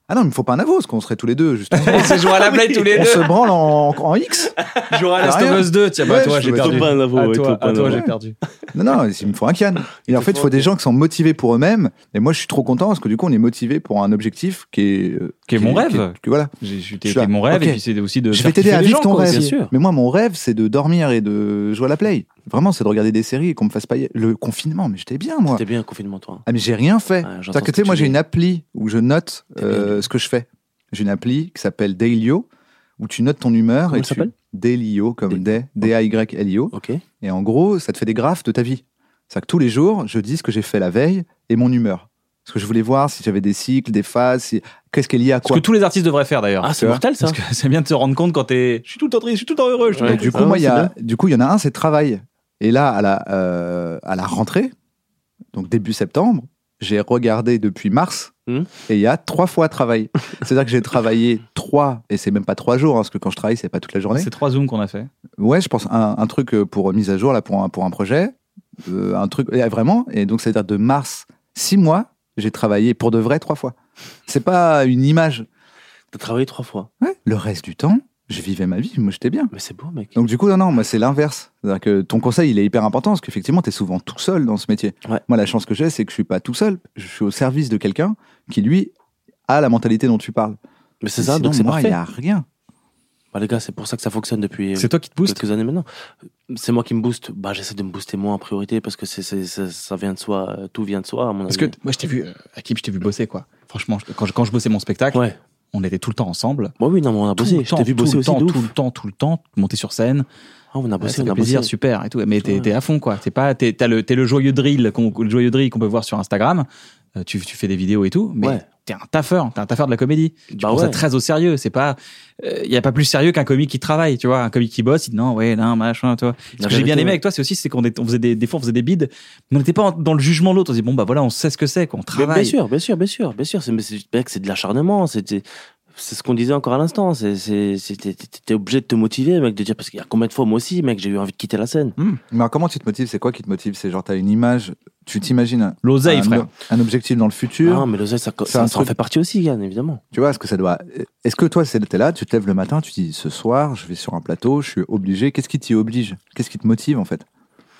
Ah non, il me faut pas un avo, parce qu'on serait tous les deux, justement. On se jouera à la play tous les On deux. se branle en, en X. Jouera à Last Rien. of Us deux. Tiens, bah, Ouais, toi, je j'ai vais perdu. être pas un avo, À ouais, toi, toi, pas à un toi, avo. j'ai perdu. Non, non, il me faut un can. Et en fait, il faut des gens qui sont motivés pour eux-mêmes. Et moi, je suis trop content parce que du coup, on est motivé pour un objectif qui est. euh, Qui est mon rêve. qui est- que voilà. J'ai- j'ai- Je suis C'était là. mon rêve, Ok. et puis c'est aussi de. Je faire vais t'aider kiffer à les vivre gens, ton quoi, rêve. aussi. sûr. Mais moi, mon rêve, c'est de dormir et de jouer à la play. Vraiment, c'est de regarder des séries et qu'on me fasse pas. y- Le confinement, mais j'étais bien, moi. T'es bien, confinement, toi. Ah, mais j'ai rien fait. Ouais, j'entends C'est-à-dire que ce tu sais, que moi, tu j'ai dis. une appli où je note T'es bien, euh, lui. ce que je fais. J'ai une appli qui s'appelle Dailyo où tu notes ton humeur. Comment et elle tu... s'appelle Dailyo, comme Dailyo. D, D-A-Y-L-I-O. Ok. Et en gros, ça te fait des graphes de ta vie. C'est-à-dire que tous les jours, je dis ce que j'ai fait la veille et mon humeur. Parce que je voulais voir si j'avais des cycles, des phases, si... qu'est-ce qui est lié à Ce quoi. que tous les artistes devraient faire d'ailleurs. Ah, tu c'est vois, mortel, ça. Parce que c'est bien de se rendre compte quand t'es. Je suis tout le temps triste, je suis tout le temps heureux. Je suis Ouais, tout le Du temps- coup, Ah moi, ouais, il y c'est a, du coup, il y en a un, c'est travail. Et là, à la, euh, à la rentrée, donc début septembre, j'ai regardé depuis mars, Hmm. et il y a trois fois travail. C'est-à-dire que j'ai travaillé trois, et c'est même pas trois jours, hein, parce que quand je travaille, c'est pas toute la journée. C'est trois zooms qu'on a fait. Ouais, je pense un, un truc euh, pour mise à jour là pour un, pour un projet, euh, un truc et vraiment. Et donc c'est-à-dire de mars six mois, j'ai travaillé pour de vrai trois fois. C'est pas une image. T'as travaillé trois fois. Ouais. Le reste du temps, je vivais ma vie. Moi, j'étais bien. Mais c'est beau, mec. Donc du coup, non, non, moi c'est l'inverse. C'est-à-dire que ton conseil, il est hyper important parce qu'effectivement, t'es souvent tout seul dans ce métier. Ouais. Moi, la chance que j'ai, c'est que je suis pas tout seul. Je suis au service de quelqu'un qui lui a la mentalité dont tu parles. Mais c'est Et ça, sinon, donc c'est moi, il parfait. y a rien. Bah, les gars, c'est pour ça que ça fonctionne depuis C'est toi qui te booste. quelques années maintenant. C'est moi qui me booste. Bah, j'essaie de me booster moi en priorité parce que c'est, c'est, c'est- ça vient de soi. euh, Tout vient de soi, à mon avis. Parce que t- moi, je t'ai vu, euh, Hakim, je t'ai vu bosser, quoi. Franchement, je- quand je, quand je bossais mon spectacle, Ouais. on était tout le temps ensemble. Moi, oui, non, mais on a Tout bossé. le Je temps, t'ai vu tout bosser le aussi temps, de ouf. tout le temps, tout le temps, monter sur scène. Ah, on a Ouais, bossé, ça on fait a plaisir, bossé. super et tout. Mais t'es, Ouais. t'es à fond, quoi. T'es pas, t'es, t'as le, t'es le joyeux drill, qu'on, le joyeux drill qu'on peut voir sur Instagram. Euh, tu, tu fais des vidéos et tout, mais Ouais. t'es un taffeur, t'es un taffeur de la comédie. Tu Bah prends ça ouais. très au sérieux. C'est pas, il y a pas plus sérieux qu'un comique qui travaille, tu vois. Un comique qui bosse, il dit non, ouais, non, machin, toi. Ce La que j'ai bien vérité, aimé ouais. avec toi, c'est aussi, c'est qu'on est- on faisait des, des fois, on faisait des bides, mais on n'était pas en- dans le jugement de l'autre. On se dit bon, bah voilà, on sait ce que c'est, qu'on Mais travaille. bien sûr, bien sûr, bien sûr, bien sûr. C'est, mais c'est, mec, c'est de l'acharnement. C'est, c'est, c'est ce qu'on disait encore à l'instant. C'est, c'est, c'est- t'es, t'es- t'es obligé de te motiver, mec, de dire parce qu'il y a combien de fois moi aussi, mec, j'ai eu envie de quitter la scène. Hmm. Mais alors, comment tu te motives? C'est quoi qui te motive? C'est genre, t'as une image, tu t'imagines un, L'oseille, un, frère. un objectif dans le futur. Non, mais l'oseille, ça, C'est ça, un ça en truc- fait partie aussi, Yann, évidemment. Tu vois, est-ce que ça doit. Est-ce que toi, c'est- t'es là, tu te lèves le matin, tu te dis ce soir, je vais sur un plateau, je suis obligé. Qu'est-ce qui t'y oblige? Qu'est-ce qui te motive en fait?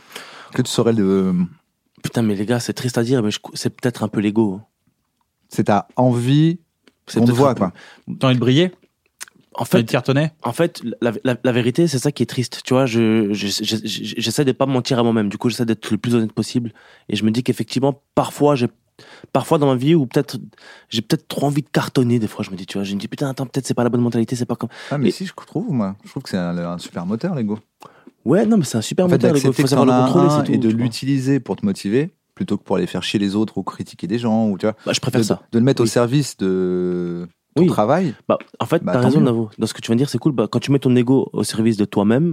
Que tu saurais le. Putain, mais les gars, c'est triste à dire, mais je- c'est peut-être un peu l'ego. hein. C'est ta envie, C'est on te peut-être voit un peu- quoi. T'as envie de briller? En T'as envie de fait, cartonner? en fait, la, la, la vérité, c'est ça qui est triste. Tu vois, je, je, je- je- j'essaie de pas me mentir à moi-même. Du coup, j'essaie d'être le plus honnête possible. Et je me dis qu'effectivement, parfois, j'ai, parfois dans ma vie, où peut-être, j'ai peut-être trop envie de cartonner. Des fois, je me dis, tu vois, je me dis, putain, attends, peut-être c'est pas la bonne mentalité, c'est pas comme. Ah, mais Et- si, je trouve, moi. Je trouve que c'est un, un super moteur, l'ego. Ouais, non, mais c'est un super En fait, moteur, l'ego. d'accepter Faut que savoir t'en le as contrôler, un c'est tout. et de tu vois. l'utiliser pour te motiver, plutôt que pour aller faire chier les autres ou critiquer des gens, ou tu vois. Bah, je préfère De, ça. de le mettre au Oui. service de ton Oui. travail. Bah, en fait, Bah, t'as tant raison, mieux. Navo. Dans ce que tu viens de dire, c'est cool. Bah, quand tu mets ton ego au service de toi-même,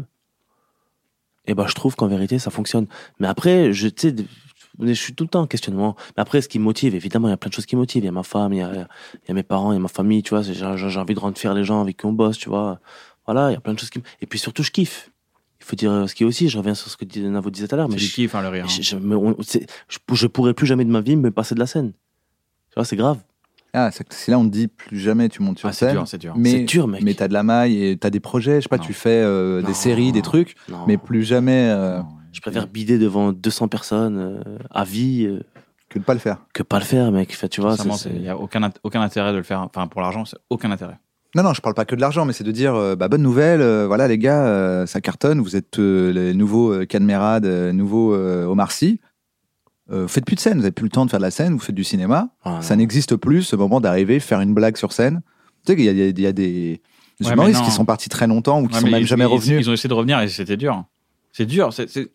et bah, je trouve qu'en vérité, ça fonctionne. Mais après, je, tu sais, je suis tout le temps en questionnement. Mais après, ce qui me motive, évidemment, il y a plein de choses qui me motivent. Il y a ma femme, il y a, il y a mes parents, il y a ma famille, tu vois. J'ai, j'ai j'ai envie de rendre fier les gens avec qui on bosse, tu vois. Voilà, il y a plein de choses qui me... Et puis surtout, je kiffe. Il faut dire euh, ce qui est aussi, je reviens sur ce que disait- Navo disait tout à l'heure, mais C'est du je, kiff, hein, le rire. hein. je, je, me- on- c'est- je, je pourrais plus jamais de ma vie me passer de la scène. Tu vois, c'est grave. Ah, c'est que si là on te dit plus jamais tu montes sur Ah, c'est scène. dur, c'est dur. Mais, C'est dur, mec. Mais t'as de la maille et t'as des projets, je sais pas, Non. tu fais euh, des Non. séries, des trucs, Non. mais plus jamais euh, Je préfère bider devant deux cents personnes euh, à vie euh, que de pas le faire. que pas le faire, mec. Enfin, tu vois, Sincèrement, c'est- il n'y a aucun, int- aucun intérêt de le faire. Enfin, pour l'argent, c'est aucun intérêt. Non, non, je parle pas que de l'argent, mais c'est de dire, euh, bah, bonne nouvelle, euh, voilà les gars, euh, ça cartonne, vous êtes euh, les nouveaux euh, Cadmerade, euh, nouveaux euh, Omar Sy. Euh, faites plus de scène, vous avez plus le temps de faire de la scène, vous faites du cinéma. Ah, Ça non. n'existe plus, ce moment d'arriver, faire une blague sur scène. Tu sais qu'il y a, il y a- il y a des, des Ouais, humoristes mais qui non. sont partis très longtemps ou qui Ouais, sont mais même ils- jamais ils- revenus. Ils ont essayé de revenir et c'était dur. C'est dur. C'est, c'est-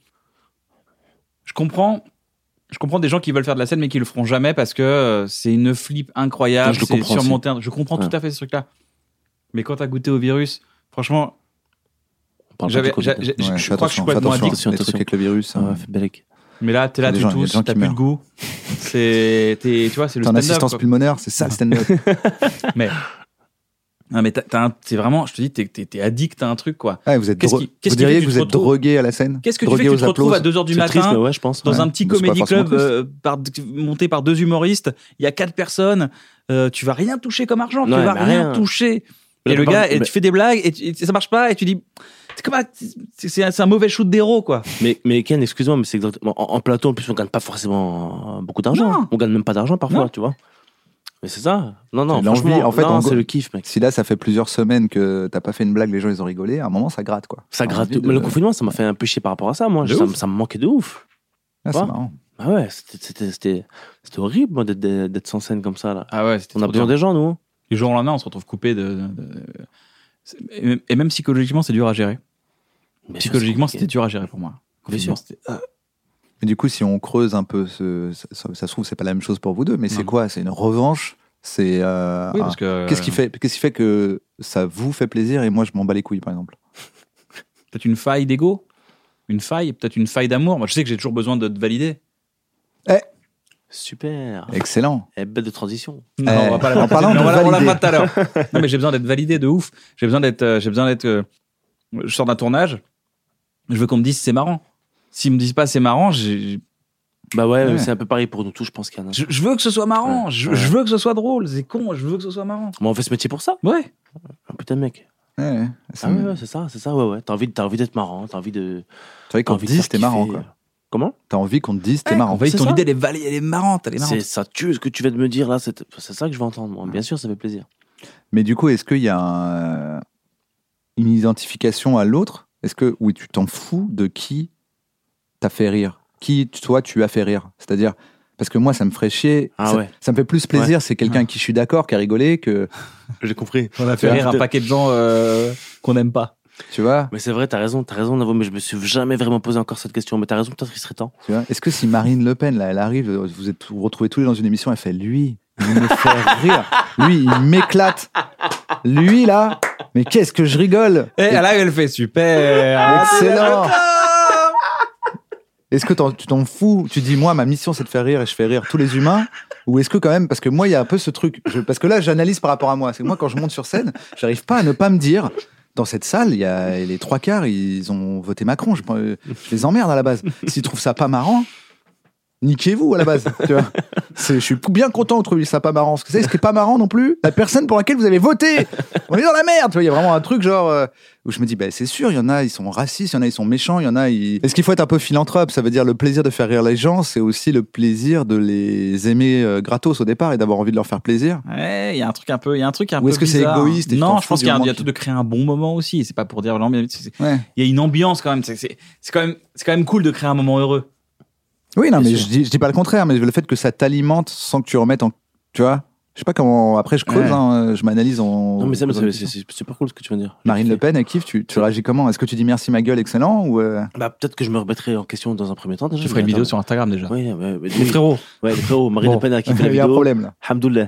Je comprends. Je comprends des gens qui veulent faire de la scène mais qui le feront jamais parce que euh, c'est une flip incroyable. Je le c'est comprends aussi. surmonter un- Je comprends Ouais. tout à fait ce truc-là. Mais quand t'as goûté au virus, franchement, On parle pas j'avais, du Covid. j'a- j'ai- Ouais, je fais crois que je suis attention, fais complètement attention, addict. les trucs avec le virus. Ah hein. ouais, fais Belek. Mais là, t'es là, Il y a des tu gens- il y a des tousses, gens t'as qui plus le meurent. goût. C'est, t'es, tu vois, c'est le T'es en stand-up. assistance quoi. pulmonaire, c'est ça le stand-up. Mais Non, mais t'as, t'as un, c'est vraiment, je te dis, t'es, t'es, t'es addict à un truc, quoi. Ouais, vous êtes Qu'est-ce dro- qui- qu'est-ce vous qui fait diriez que que tu vous te êtes retrouves- drogué à la scène. Qu'est-ce que tu Drogué fais que aux tu te retrouves à applauses. deux heures du C'est matin triste, mais ouais, je pense. dans Ouais. un petit Mais c'est pas comédie forcément club euh, par, monté par deux humoristes, il y a quatre personnes, euh, tu vas rien toucher comme argent, tu Ouais, vas bah rien, rien. toucher. Mais Et la le plupart- gars, et mais- tu fais des blagues et, tu- et ça marche pas et tu dis, c'est comme un, c'est, c'est un, c'est un mauvais shoot d'héros, quoi. Mais, mais Ken, excuse-moi, mais c'est exactement. En, en plateau, en plus, on gagne pas forcément beaucoup d'argent. Non. On gagne même pas d'argent parfois, Non. tu vois. Mais c'est ça. Non, non, C'est l'envie, franchement, en fait, non, en c'est gros- le kiff, mec. Si là, ça fait plusieurs semaines que t'as pas fait une blague, les gens ils ont rigolé, à un moment ça gratte quoi. Ça T'as gratte. envie de- Mais le confinement, ça m'a fait un peu chier par rapport à ça, moi. De Ça, ouf. ça me manquait de ouf. Ah, c'est Quoi marrant. Ah ouais, c'était, c'était, c'était, c'était horrible, moi, d'être, d'être sans scène comme ça, là. Ah ouais, c'était On a trop besoin dur. des gens, nous. Du jour au lendemain, on se retrouve coupé de, de- de- c'est- et et même psychologiquement, c'est dur à gérer. Mais Psychologiquement, ça, c'est c'était dur à gérer pour moi. Bien sûr. C'était- ah. Mais du coup, si on creuse un peu, ce, ça, ça- ça se trouve c'est pas la même chose pour vous deux, mais c'est Non. quoi? C'est une revanche? C'est euh, Oui, un- parce que qu'est-ce qui fait, qu'est-ce qui fait que ça vous fait plaisir et moi je m'en bats les couilles par exemple? peut-être une faille d'ego, une faille, peut-être une faille d'amour. Moi, je sais que j'ai toujours besoin de te valider. Super. Excellent. Eh, belle de transition. Non, Eh, on va pas la en parlant mais de on va la- on la valider. fera tout à l'heure. Non, mais j'ai besoin d'être validé de ouf. J'ai besoin d'être, euh, j'ai besoin d'être. euh, je sors d'un tournage. Je veux qu'on me dise c'est marrant. S'ils me disent pas c'est marrant, j'ai- Bah ouais, Ouais. c'est un peu pareil pour nous tous, je pense qu'il y en a. je, je veux que ce soit marrant. Ouais. Je, Ouais. je veux que ce soit drôle. C'est con. Je veux que ce soit marrant. Mais on fait ce métier pour ça. Ouais. Ah, putain, mec. Ouais, ouais. Ça Ah me- ouais, ouais, c'est ça, c'est ça, ouais, ouais. T'as envie, t'as envie d'être marrant, t'as envie de. T'as envie t'as qu'on te envie de dise faire c'était marrant kiffer. quoi. Comment T'as envie qu'on te dise c'était Ouais, marrant. on valide c'est ton ça. idée, elle est, valide, elle est marrante. Elle est marrante. C'est ça tue ce que tu viens de me dire là, c'est, c'est ça que je veux entendre, moi. Bien sûr, ça fait plaisir. Mais du coup, est-ce qu'il y a un- une identification à l'autre? Est-ce que oui, tu t'en fous de qui t'a fait rire? Qui toi tu as fait rire? C'est-à-dire parce que moi ça me ferait chier. Ah ça, ouais. ça me fait plus plaisir. C'est quelqu'un qui je suis d'accord, qui a rigolé, que J'ai compris. On a fait Tu rire vois, un paquet de gens euh, qu'on n'aime pas. tu vois. Mais c'est vrai, t'as raison, t'as raison, Navo, mais je me suis jamais vraiment posé encore cette question. Mais t'as raison, peut-être qu'il serait temps. Tu vois. Est-ce que si Marine Le Pen là, elle arrive, vous êtes vous retrouvez tous les dans une émission, elle fait lui, il me fait rire. Lui, il m'éclate. Lui là, mais qu'est-ce que je rigole. Et là, elle fait super. Excellent. Est-ce que t'en- tu t'en fous? Tu dis, moi, ma mission, c'est de faire rire et je fais rire tous les humains? Ou est-ce que quand même, parce que moi, il y a un peu ce truc, je- parce que là, j'analyse par rapport à moi. C'est que moi, quand je monte sur scène, j'arrive pas à ne pas me dire, dans cette salle, il y a les trois quarts, ils ont voté Macron. Je, je les emmerde à la base. S'ils trouvent ça pas marrant, niquez-vous à la base. Tu vois. C'est- je suis bien content qu'on trouve ça pas marrant. Parce que c'est ce qui est pas marrant non plus, la personne pour laquelle vous avez voté. On est dans la merde. Tu vois, il y a vraiment un truc genre euh, où je me dis, bah, c'est sûr, il y en a, ils sont racistes, il y en a, ils sont méchants, il y en a, ils. Est-ce qu'il faut être un peu philanthrope? Ça veut dire le plaisir de faire rire les gens, c'est aussi le plaisir de les aimer euh, gratos au départ et d'avoir envie de leur faire plaisir. Ouais, il y a un truc un peu, il y a un truc un Ou peu est-ce que c'est bizarre. égoïste et tu t'en Non, je fous pense du qu'il y a, un- moment il y a qui- tout de créer un bon moment aussi. C'est pas pour dire l'ambiance. c'est- c'est- Ouais. Il y a une ambiance quand même. C'est, c'est, c'est quand même, c'est quand même cool de créer un moment heureux. Oui, non, Bien mais sûr. je dis, je dis pas le contraire, mais le fait que ça t'alimente sans que tu remettes en. Tu vois? Je sais pas comment. Après, je creuse, Ouais. hein, je m'analyse en. Non, mais ça, mais en- c'est, c'est, c'est super cool ce que tu viens de dire. Marine Le Pen, elle kiffe, tu, tu réagis comment? Est-ce que tu dis merci ma gueule, excellent? Ou euh, Bah, peut-être que je me remettrai en question dans un premier temps. Déjà, Je ferai une mais vidéo attends. sur Instagram déjà. Oui, ouais, ouais, Les oui. frérots. Ouais, les frérots. Marine Bon. Le Pen a kiffé la il y a vidéo. un problème là. Hamdoullah.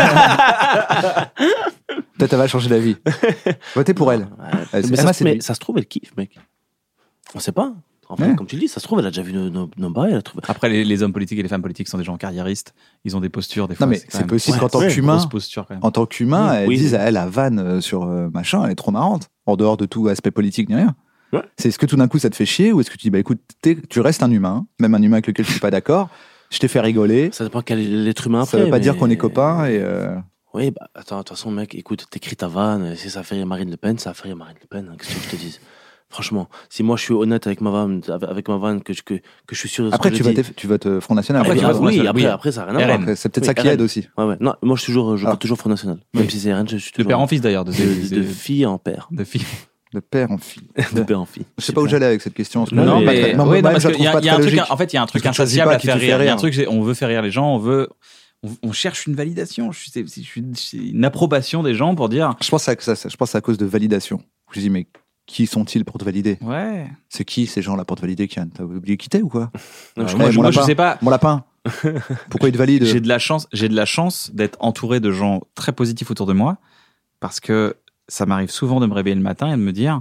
Peut-être elle va changer d'avis. Votez pour elle. Ouais. Euh, mais, Emma, ça, c'est mais lui. ça se trouve, elle kiffe, mec. On sait pas. Enfin, Ouais. comme tu le dis, ça se trouve, elle a déjà vu nos, nos, nos bails, elle a trouvé. Après, les, les hommes politiques et les femmes politiques sont des gens carriéristes. Ils ont des postures des fois. Non, mais quand c'est même- possible Ouais, qu'en tant ouais, qu'humain- grosse posture quand même. En tant qu'humain, Oui, elles oui. disent à elle, la vanne euh, sur euh, machin, elle est trop marrante. En dehors de tout aspect politique ni rien. Ouais. C'est est-ce que tout d'un coup ça te fait chier ou est-ce que tu dis, bah écoute, t'es- tu restes un humain, même un humain avec lequel je suis pas d'accord, je t'ai fait rigoler. Ça dépend quel est l'être humain après. Ça veut pas mais- dire qu'on est copains et. euh, Oui, bah, attends, de toute façon, mec, écoute, t'écris ta vanne, si ça fait rire Marine Le Pen, ça fait rire Marine Le Pen, hein, qu'est-ce que je te dise? Franchement, si moi je suis honnête avec ma vanne, avec avec ma vanne, que je, que, que je suis sûr de ce Après, que tu je vas dis. tu votes Front National. Après, Oui, tu ah, vas oui, National, après, oui. après, ça n'a rien à R N. voir. Après, c'est peut-être Oui, ça qui R N. aide aussi. Ouais, ouais. Non, moi je, suis toujours, je vote Ah. toujours Front National. Oui. Même si c'est R N, je suis De toujours. père en fils d'ailleurs. De, De, de, de fille en père. de filles. De père en fille. De père en fille. Je sais pas où j'allais avec cette question. parce que Non, moi, Non, je mais- trouve pas mais, très- moi, ouais, non, moi, parce je la qu'il y a, trouve pas il y a un très truc, logique. en fait, il y a un truc Parce que tu choisis insatiable pas à qui faire te fait rire. Il y a rire. un truc, c'est- on veut faire rire les gens, on veut, on, on cherche une validation. Je suis, je suis, c'est une approbation des gens pour dire, Je pense à ça, je pense à cause de validation. Je dis, mais qui sont-ils pour te valider? ouais. C'est qui ces gens-là pour te valider, Kian? T'as oublié qui t'es ou quoi? Non, Euh, je- moi, Eh, je, mon moi, je lapin. sais pas. Mon lapin. Pourquoi il te valide? J'ai de la chance, j'ai de la chance d'être entouré de gens très positifs autour de moi, parce que ça m'arrive souvent de me réveiller le matin et de me dire,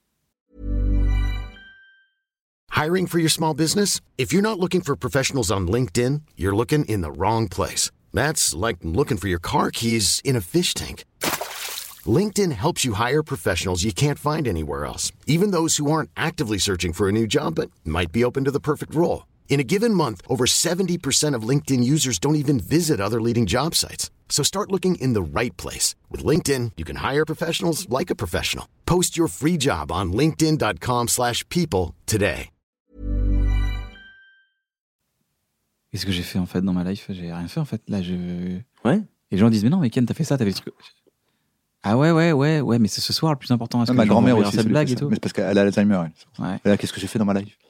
Hiring for your small business? If you're not looking for professionals on LinkedIn, you're looking in the wrong place. That's like looking for your car keys in a fish tank. LinkedIn helps you hire professionals you can't find anywhere else, even those who aren't actively searching for a new job but might be open to the perfect role. In a given month, over seventy percent of LinkedIn users don't even visit other leading job sites. So start looking in the right place. With LinkedIn, you can hire professionals like a professional. Post your free job on linkedin.com slash people today. Qu'est-ce que j'ai fait en fait dans ma life? J'ai rien fait en fait. Là, je... Ouais. Les gens disent, mais non, mais Ken, t'as fait ça, t'as fait des trucs. Ah ouais, ouais, ouais, ouais, mais c'est ce soir le plus important. Est-ce Ah, que ma je grand-mère vais aussi. faire cette blague ça. et tout? Mais c'est parce qu'elle a Alzheimer. Elle. Ouais. Et là, qu'est-ce que j'ai fait dans ma life?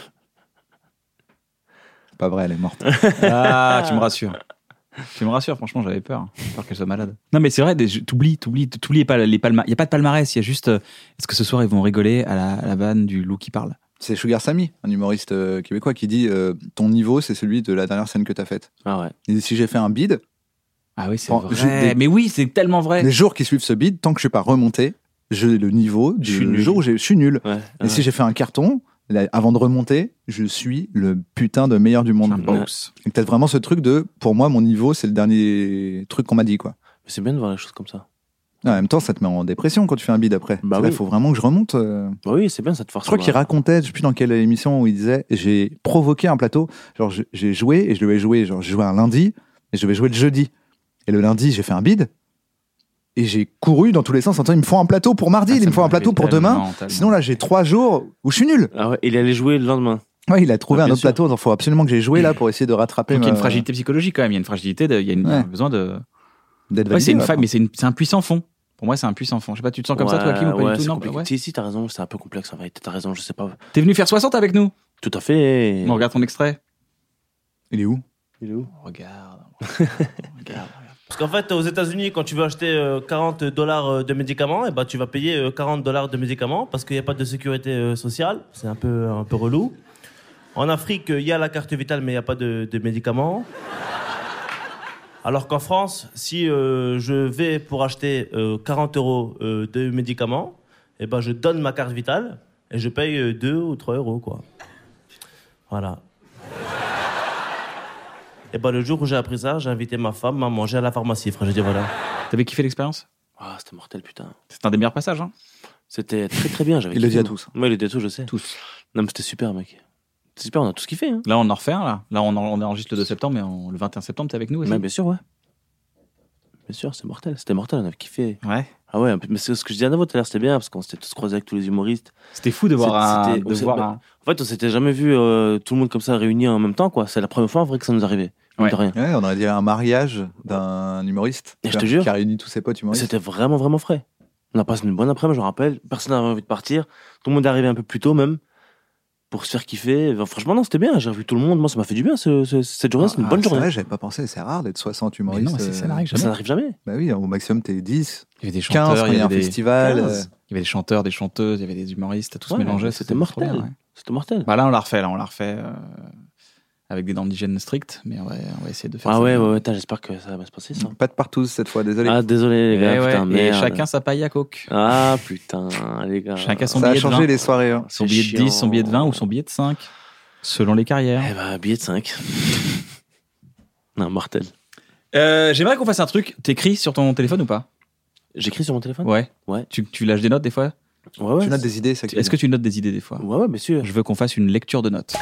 C'est pas vrai, elle est morte. Ah, tu me rassures. Tu me rassures, franchement, j'avais peur. J'avais peur qu'elle soit malade. Non, mais c'est vrai, des- t'oublies, t'oublies, t'oublies pas les palmarès. Il n'y a pas de palmarès, il y a juste. euh, Est-ce que ce soir ils vont rigoler à la, à la vanne du loup qui parle? C'est Sugar Sammy, un humoriste euh, québécois, qui dit euh, ton niveau, c'est celui de la dernière scène que t'as faite. Ah ouais. Il dit, si j'ai fait un bid, Ah oui, c'est Bon, vrai. je- des- Mais oui, c'est tellement vrai. les jours qui suivent ce bid, tant que je suis pas remonté, j'ai le niveau Je suis du nul. jour où j'ai- je suis nul. Ouais. Et ouais. si j'ai fait un carton, là, avant de remonter, je suis le putain de meilleur du monde. Un boss. Et peut-être vraiment ce truc de, pour moi, mon niveau, c'est le dernier truc qu'on m'a dit, quoi. Mais c'est bien de voir les choses comme ça. En même temps, ça te met en dépression quand tu fais un bid après. Bah Il oui. faut vraiment que je remonte. euh. Bah oui, c'est bien, ça te force. Je crois à- qu'il racontait, je sais plus dans quelle émission, où il disait, j'ai provoqué un plateau, genre je- j'ai joué et je devais jouer, genre j'ai joué un lundi et je devais jouer le jeudi. Et le lundi, j'ai fait un bid et j'ai couru dans tous les sens en disant, il me faut un plateau pour mardi, Ah, il ça me faut un m'arrive plateau pour tellement, demain. tellement. Sinon là, j'ai trois jours où je suis nul. Ah ouais, il allait jouer le lendemain. Ouais, il a trouvé Ah, un bien autre sûr. plateau, il faut absolument que j'ai joué là pour essayer de rattraper. Donc il y a une ma- fragilité psychologique quand même. Il y a une fragilité, de- il y a une- Ouais. besoin de. d'être Ouais, c'est validé, une là, faille, quoi. mais c'est une- c'est un puissant fond. Pour moi, c'est un puissant fond. Je sais pas, tu te sens comme ça, toi, Kim, ou pas Ouais, du tout? c'est Non, compliqué. ouais. Si, si, t'as raison, c'est un peu complexe en vérité. T'as raison, je sais pas. T'es venu faire soixante avec nous? Tout à fait. On regarde ton extrait. Il est où? Il est où? Regarde. Regarde. Parce qu'en fait, aux États-Unis, quand tu veux acheter euh, quarante dollars de médicaments, et ben, tu vas payer euh, quarante dollars de médicaments parce qu'il n'y a pas de sécurité euh, sociale. C'est un peu, un peu relou. En Afrique, il y a la carte vitale, mais il n'y a pas de, de médicaments. Alors qu'en France, si euh, je vais pour acheter euh, quarante euros euh, de médicaments, et ben, je donne ma carte vitale et je paye euh, deux ou trois euros, quoi. Voilà. Et ben, le jour où j'ai appris ça, j'ai invité ma femme à manger à la pharmacie, frère. J'ai dit voilà. T'avais kiffé l'expérience? Ah, c'était mortel, putain. C'est un des meilleurs passages, hein? C'était très très bien. J'avais Il le kiffé, dit à moi. tous. Ouais, il le dit à tous, je sais. Tous. Non, mais c'était super, mec. C'est super, on a tous kiffé. Hein. Là, on en refait un, là. Là, on, en- on enregistre le deux septembre, mais on- le vingt et un septembre, t'es avec nous aussi? Mais bien sûr, ouais. Bien sûr, c'est mortel. C'était mortel, on avait kiffé. Ouais. Ah ouais, mais c'est ce que je disais à Navo tout à l'heure, c'était bien parce qu'on s'était tous croisés avec tous les humoristes. C'était fou de voir un. C'était- De on s'est- voir bah, un... En fait, on s'était jamais vu euh, tout le monde comme ça réuni en même temps, quoi. C'est la première fois en vrai que ça nous arrivait. Mine Ouais. de rien. Ouais, on aurait dit un mariage d'un humoriste. Et je te jure. Qui a réuni tous ses potes humoristes. C'était vraiment, vraiment frais. On a passé une bonne après-midi, je me rappelle. Personne n'avait envie de partir. Tout le monde est arrivé un peu plus tôt, même, pour se faire kiffer. Enfin, franchement, non, c'était bien. J'ai revu tout le monde. Moi, ça m'a fait du bien, ce, ce- cette journée. C'est une Ah, bonne c'est journée. vrai, j'avais pas pensé, c'est rare d'être soixante Mais humoristes. non, mais c'est ça euh, n'arrive Ça jamais. n'arrive jamais. Bah oui, au maximum t'es dix, Il y avait des quinze chanteurs, quand il y a un avait des... festival. quinze. euh, il y avait des chanteurs, des chanteuses, il y avait des humoristes, tout se Ouais, mélangeait. C'était trop mortel. bien, ouais. C'était mortel. Bah là, on l'a refait, là, on l'a refait euh, avec des dents d'hygiène strictes, mais on va, on va essayer de faire Ah ça. ouais, ouais, ouais. T'as, j'espère que ça va se passer, ça. Pas de partout cette fois, désolé. Ah, désolé, les Et, gars. ouais, putain, et merde. chacun sa paille à coke. Ah, putain, les gars. Chacun son Ça a billet de changé vingt. les soirées. hein. Son C'est billet de dix, son chiant. billet de vingt ou son billet de cinq, selon les carrières. Eh ben, billet de cinq. Non, mortel. Euh, J'aimerais qu'on fasse un truc. T'écris sur ton téléphone ou pas? J'écris sur mon téléphone. Ouais. Ouais. Tu, tu lâches des notes des fois? Ouais, ouais. Tu notes des idées, ça qui est Est-ce que bien. tu notes des idées des fois? Ouais, ouais, bien sûr. Je veux qu'on fasse une lecture de notes.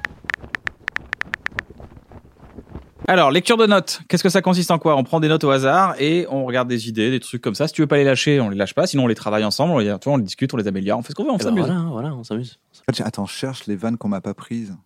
Alors, lecture de notes, qu'est-ce que ça consiste en quoi? On prend des notes au hasard et on regarde des idées, des trucs comme ça. Si tu veux pas les lâcher, on les lâche pas. Sinon, on les travaille ensemble, on les, tu vois, on les discute, on les améliore, on fait ce qu'on veut, on Eh ben, s'amuse. voilà, hein, voilà, on s'amuse. En fait, attends, je cherche les vannes qu'on m'a pas prises.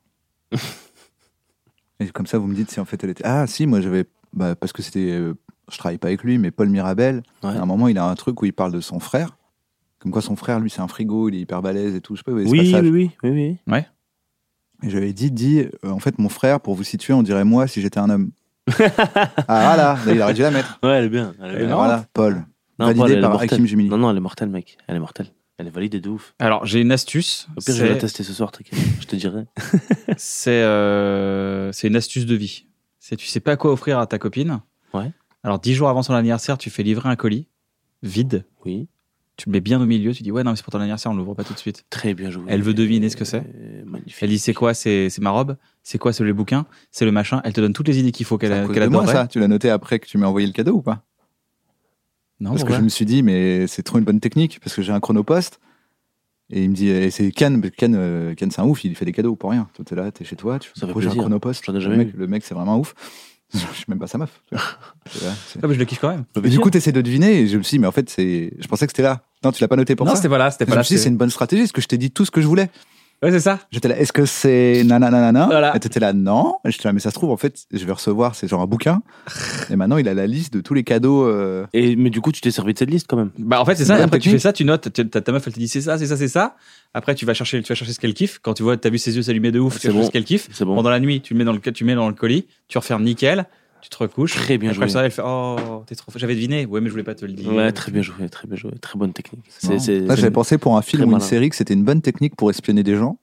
Et comme ça, vous me dites si en fait elle était. Ah, si, moi j'avais. Bah, parce que c'était. euh, Je travaille pas avec lui, mais Paul Mirabel, Ouais. à un moment, il a un truc où il parle de son frère. Comme quoi, son frère, lui, c'est un frigo, il est hyper balèze et tout. Je sais pas, vous voyez ce Oui, passage. oui, oui, oui, oui. Et j'avais dit, dit, euh, en fait, mon frère, pour vous situer, on dirait moi si j'étais un homme. Ah, voilà, là, il aurait dû la mettre. Ouais, elle est bien. Elle est Elle est bien. marrante. Voilà, Paul. Non, validé Paul, elle est par mortelle. Hakim Jemili. Non, non, elle est mortelle, mec. Elle est mortelle. Elle est validée de ouf. Alors, j'ai une astuce. Au pire, je vais la C'est tester ce soir, t'inquiète. Je te dirai. c'est, euh, c'est une astuce de vie. C'est tu sais pas quoi offrir à ta copine. Ouais. Alors, dix jours avant son anniversaire, tu fais livrer un colis vide. Oui. Tu le mets bien au milieu. Tu dis, ouais, non, mais c'est pour ton anniversaire, on l'ouvre pas tout de suite. Très bien joué. Elle veut deviner ce que c'est. Euh, Magnifique. Elle dit, c'est quoi? C'est c'est ma robe? C'est quoi? C'est le bouquin? C'est le machin? Elle te donne toutes les idées qu'il faut qu'elle C'est à a, cause qu'elle de moi, adorerait. ça. Tu l'as noté après que tu m'as envoyé le cadeau ou pas? Non, Parce que pourquoi je me suis dit, mais c'est trop une bonne technique, parce que j'ai un chronopost. Et il me dit, et c'est Ken, Ken, euh, Ken c'est un ouf, il fait des cadeaux pour rien. Toi, t'es là, t'es chez toi, tu Ça fait pourquoi j'ai un plaisir. chronopost. J'en ai le jamais mec, vu. le mec, c'est vraiment un ouf. Je suis même pas sa meuf. tu vois. C'est là, c'est- Ah, mais je le kiffe quand même. Et du coup, t'essaies de deviner, et je me suis dit, mais en fait, c'est. Je pensais que c'était là. Non, tu l'as pas noté pour Non, ça. c'était pas là, c'était Je pas me là. suis dit, c'est une bonne stratégie, parce que je t'ai dit tout ce que je voulais. Ouais, c'est ça. J'étais là, est-ce que c'est nanana? Voilà. Et t'étais là, non. Et j'étais là, mais ça se trouve, en fait, je vais recevoir, c'est genre un bouquin. Et maintenant, il a la liste de tous les cadeaux. euh, Et, mais du coup, tu t'es servi de cette liste quand même. Bah en fait c'est ça. Bonne Après tu technique. fais ça, tu notes. tu- Ta, ta meuf elle te dit c'est ça, c'est ça, c'est ça. Après tu vas chercher, tu vas chercher ce qu'elle kiffe. Quand tu vois, t'as vu ses yeux s'allumer de ouf, tu C'est vas chercher bon. ce qu'elle kiffe. C'est bon. Pendant la nuit, tu le mets dans le, tu mets dans le colis, tu refermes nickel, tu te recouches. Très bien Après, joué. le soir, elle fait oh t'es trop. J'avais deviné. Ouais mais je voulais pas te le dire. Ouais, très bien joué, très bien joué. Très bonne technique. Non. C'est, c'est, Là, c'est- j'avais pensé pour un film très ou une malin. série que c'était une bonne technique pour espionner des gens.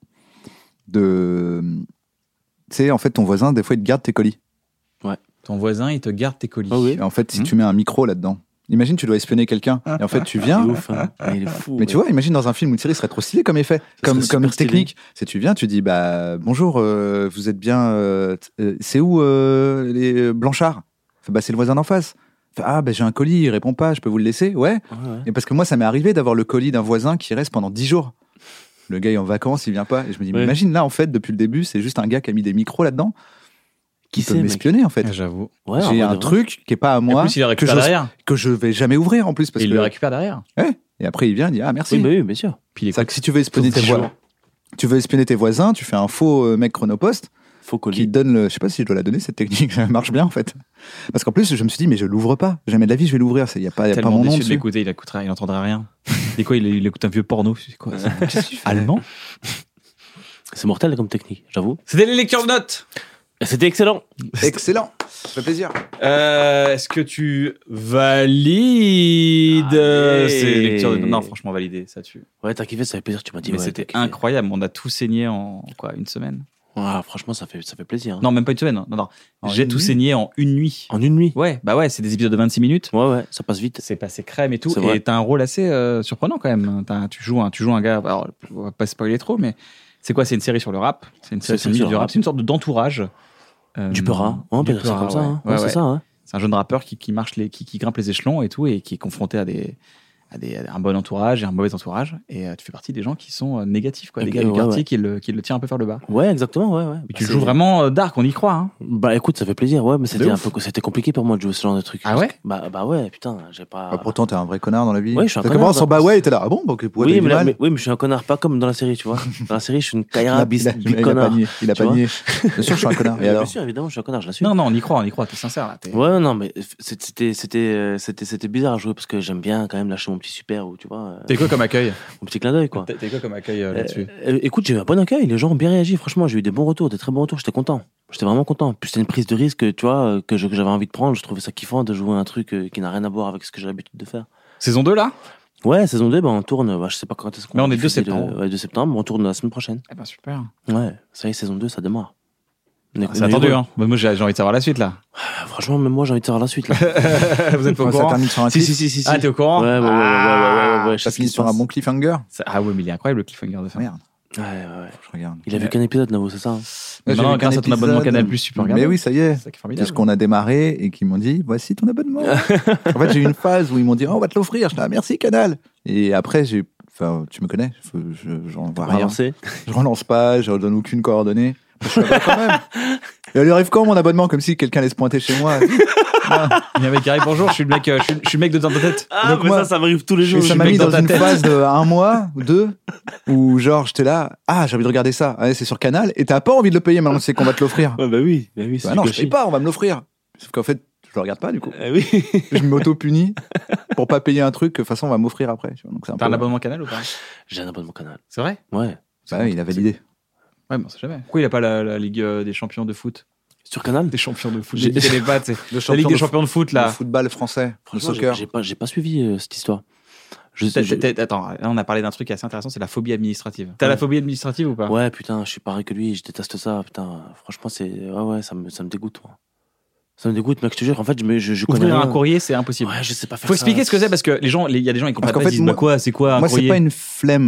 De. Tu sais, en fait, ton voisin, des fois, il te garde tes colis. Ton voisin il te garde tes colis. Ah oui. Et en fait, si Hmm. tu mets un micro là-dedans, imagine, tu dois espionner quelqu'un. Et en fait, tu Il est viens. ouf, hein. Ah, il est fou. Mais tu vois, imagine dans un film ou une série, ce serait trop stylé comme effet, comme, serait comme super stylé. technique. C'est tu viens, tu dis bah bonjour, euh, vous êtes bien, euh, t- euh, c'est où euh, les Blanchard? Fait, bah c'est le voisin d'en face. Fait, ah bah j'ai un colis, il répond pas, je peux vous le laisser? Ouais. Ouais, ouais. Et parce que moi, ça m'est arrivé d'avoir le colis d'un voisin qui reste pendant dix jours. Le gars est en vacances, il vient pas. Et je me dis, mais Ouais. imagine là, en fait, depuis le début, c'est juste un gars qui a mis des micros là-dedans. Qui Qui peut sait, mec m'espionner en fait. Ah, J'avoue. Ouais, en J'ai vrai un de vrai. truc qui est pas à Et en moi, plus il le que, récupère je, derrière. que je vais jamais ouvrir en plus. Parce Et il que... le récupère derrière. Ouais. Et après, il vient, il dit ah merci. Oui, bah oui, bien sûr. Puis il C'est-à-dire que si tu veux espionner tes Tout voisins, tu veux espionner tes voisins, tu fais un faux euh, mec chronopost Faut qui coller. te donne le. Je sais pas si je dois la donner cette technique, ça marche bien en fait. Parce qu'en plus, je me suis dit mais je l'ouvre pas. Jamais de la vie je vais l'ouvrir. Il y a pas, y a pas tellement mon nom déçu de dessus. l'écouter, il écoutera, il entendra rien. Et quoi, il, il écoute un vieux porno. C'est quoi ça Qu'est-ce que tu fais Allemand. C'est mortel comme technique, j'avoue. C'était les lectures de notes. Et c'était excellent. Excellent, ça fait plaisir. Euh, Est-ce que tu valides Allez. ces lectures de notes? Non, franchement, validé, ça tue. Ouais, t'as kiffé, ça fait plaisir. Tu m'as dit. Mais ouais, c'était t'as kiffé. incroyable. On a tout saigné en quoi, une semaine? Ah, franchement, ça fait, ça fait plaisir. hein. Non, même pas une semaine. Non, non. En J'ai une tout nuit saigné en une nuit. En une nuit. Ouais, bah ouais, c'est des épisodes de vingt-six minutes. Ouais, ouais, ça passe vite. C'est passé crème et tout. C'est vrai. Et t'as un rôle assez euh, surprenant quand même. T'as- tu, joues un, tu joues un gars. Alors, on va pas spoiler trop, mais c'est quoi? C'est une série sur le rap. C'est une série C'est c'est une sur musique le du rap. rap. C'est une sorte de- d'entourage. Euh, Du Peura. On du peut dire ça Peura, comme ça. ouais. hein. Ouais, Ouais, ouais. c'est ça. hein. C'est un jeune rappeur qui, qui marche les, qui, qui grimpe les échelons et tout, et qui est confronté à des, à des, à un bon entourage et un mauvais entourage. Et euh, tu fais partie des gens qui sont euh, négatifs, quoi. Des Ok, gars du ouais, quartier ouais. qui, le, qui le tirent un peu vers le bas. Ouais, exactement, ouais, ouais. Et Bah, tu c'est- joues vraiment euh, dark, on y croit, hein. Bah écoute, ça fait plaisir, ouais, mais c'était De un ouf. peu, c'était compliqué pour moi de jouer ce genre de truc. Ah ouais Bah, bah ouais, putain, j'ai pas. Bah, pourtant, t'es un vrai connard dans la vie. Ouais, je suis un T'as connard, commencé en bah. bah ouais, et t'es là. Ah bon, donc pourquoi oui, t'as eu mais, du là, mal mais- oui, mais je suis un connard, pas comme dans la série, tu vois. Dans la série, je suis une Kaira bis, il a, du il a connard. pas nié. Il a tu pas vois. nié. Bien sûr, je suis un connard. Et Bien alors sûr, évidemment, je suis un connard, je l'assume. Non, non, on y croit, on y croit. T'es sincère, là. T'es- Ouais, non, mais c'était, c'était, euh, c'était, c'était bizarre à jouer parce que j'aime bien quand même lâcher mon petit super ou tu vois, euh, T'es quoi comme accueil? mon petit clin d'œil, quoi. T'es t'es quoi comme accueil euh, Euh, là-dessus? euh, écoute, j'ai eu un bon accueil, les gens ont bien réagi, franchement, j'ai eu des bons retours, des très bons retours, j'étais content. J'étais vraiment content. Puis c'était une prise de risque, tu vois, euh, que, je- que j'avais envie de prendre. Je trouvais ça kiffant de jouer un truc euh, qui n'a rien à voir avec ce que j'ai l'habitude de faire. Saison deux, là? Ouais, saison deux, bah, on tourne, bah, je sais pas quand est-ce qu'on Mais on va est deux diffuser septembre. Le, ouais, deux septembre, on tourne la semaine prochaine. Eh ben, super. Ouais, ça y est, saison deux, ça démarre. On est- C'est on est attendu, heureux. hein. Bah, moi, j'ai j'ai envie de savoir la suite, là. Ah, franchement, même moi, j'ai envie de savoir la suite, là. Vous êtes pas au Ouais, ça courant? termine sur un si, cliff. si, si, si, si. Ah, t'es au courant? Ouais, ouais, ouais, ouais, ouais, ouais, ouais, ouais, je sais Ça ce finit qui se sur un passe. bon cliffhanger. Ça- Ah ouais, mais il est incroyable, le cliffhanger de fin. Merde, Ouais, ouais, ouais. faut que je regarde. Il a vu qu'un épisode, Navo, c'est ça hein Mais J'ai maintenant, vu qu'un grâce à ton abonnement épisode. Canal+, tu peux regarder. Mais oui, ça y est. C'est ça qui est formidable. Parce qu'on a démarré et qu'ils m'ont dit voici ton abonnement. En fait, j'ai eu une phase où ils m'ont dit oh, on va te l'offrir. Je dis ah, merci Canal. Et après, j'ai. Enfin, tu me connais, je, je, j'en vois rien. Relancé. Je relance pas, je donne aucune coordonnée. Je suis là-bas quand même. Et elle arrive quand mon abonnement comme si quelqu'un allait se pointer chez moi. Il y a un mec qui arrive, bonjour, je suis le mec, euh, je suis, je suis le mec de dans ta tête. Ah, Donc mais moi- ça, ça m'arrive tous les Et jours. ça je m'a mets mis dans dans ta une tête. phase de un mois ou deux où genre j'étais là, ah j'ai envie de regarder ça, ouais, c'est sur Canal et t'as pas envie de le payer maintenant c'est qu'on va te l'offrir. Ouais, bah oui, bah oui, c'est Bah du non je gâchis. paye pas, on va me l'offrir. Sauf qu'en fait je le regarde pas du coup. Ah oui. Je m'auto-punis pour pas payer un truc que de toute façon on va m'offrir après. tu vois. Donc c'est un T'as peu- un abonnement Canal ou pas? J'ai un abonnement Canal. C'est vrai? Ouais. Bah oui, il a validé. Ouais, mais on sait jamais. Pourquoi il a pas la, la Ligue euh, des champions de foot? Sur Canal Des champions de foot. J'ai- J'ai les pas, tu sais. Le La Ligue des de champions de foot, Le là. football français, le Franchement, j'ai- soccer. j'ai pas, j'ai pas suivi euh, cette histoire. Je, T'as- je- t'as- t'as- Attends, là, on a parlé d'un truc assez intéressant, c'est la phobie administrative. T'as Ouais. la phobie administrative ou pas? Ouais, putain, je suis pareil que lui, je déteste ça, putain. Franchement, c'est. Ouais, ouais, ça me, ça me dégoûte, moi. Ça me dégoûte, mec, je te jure. En fait, je, me, je, je connais Ouvrir rien. un courrier, c'est impossible. Ouais, je sais pas faire Faut ça. expliquer ce que c'est parce que les gens, il y a des gens, ils comprennent qu'en pas, ils fait, disent, moi- bah quoi, c'est quoi un Moi c'est courrier? pas une flemme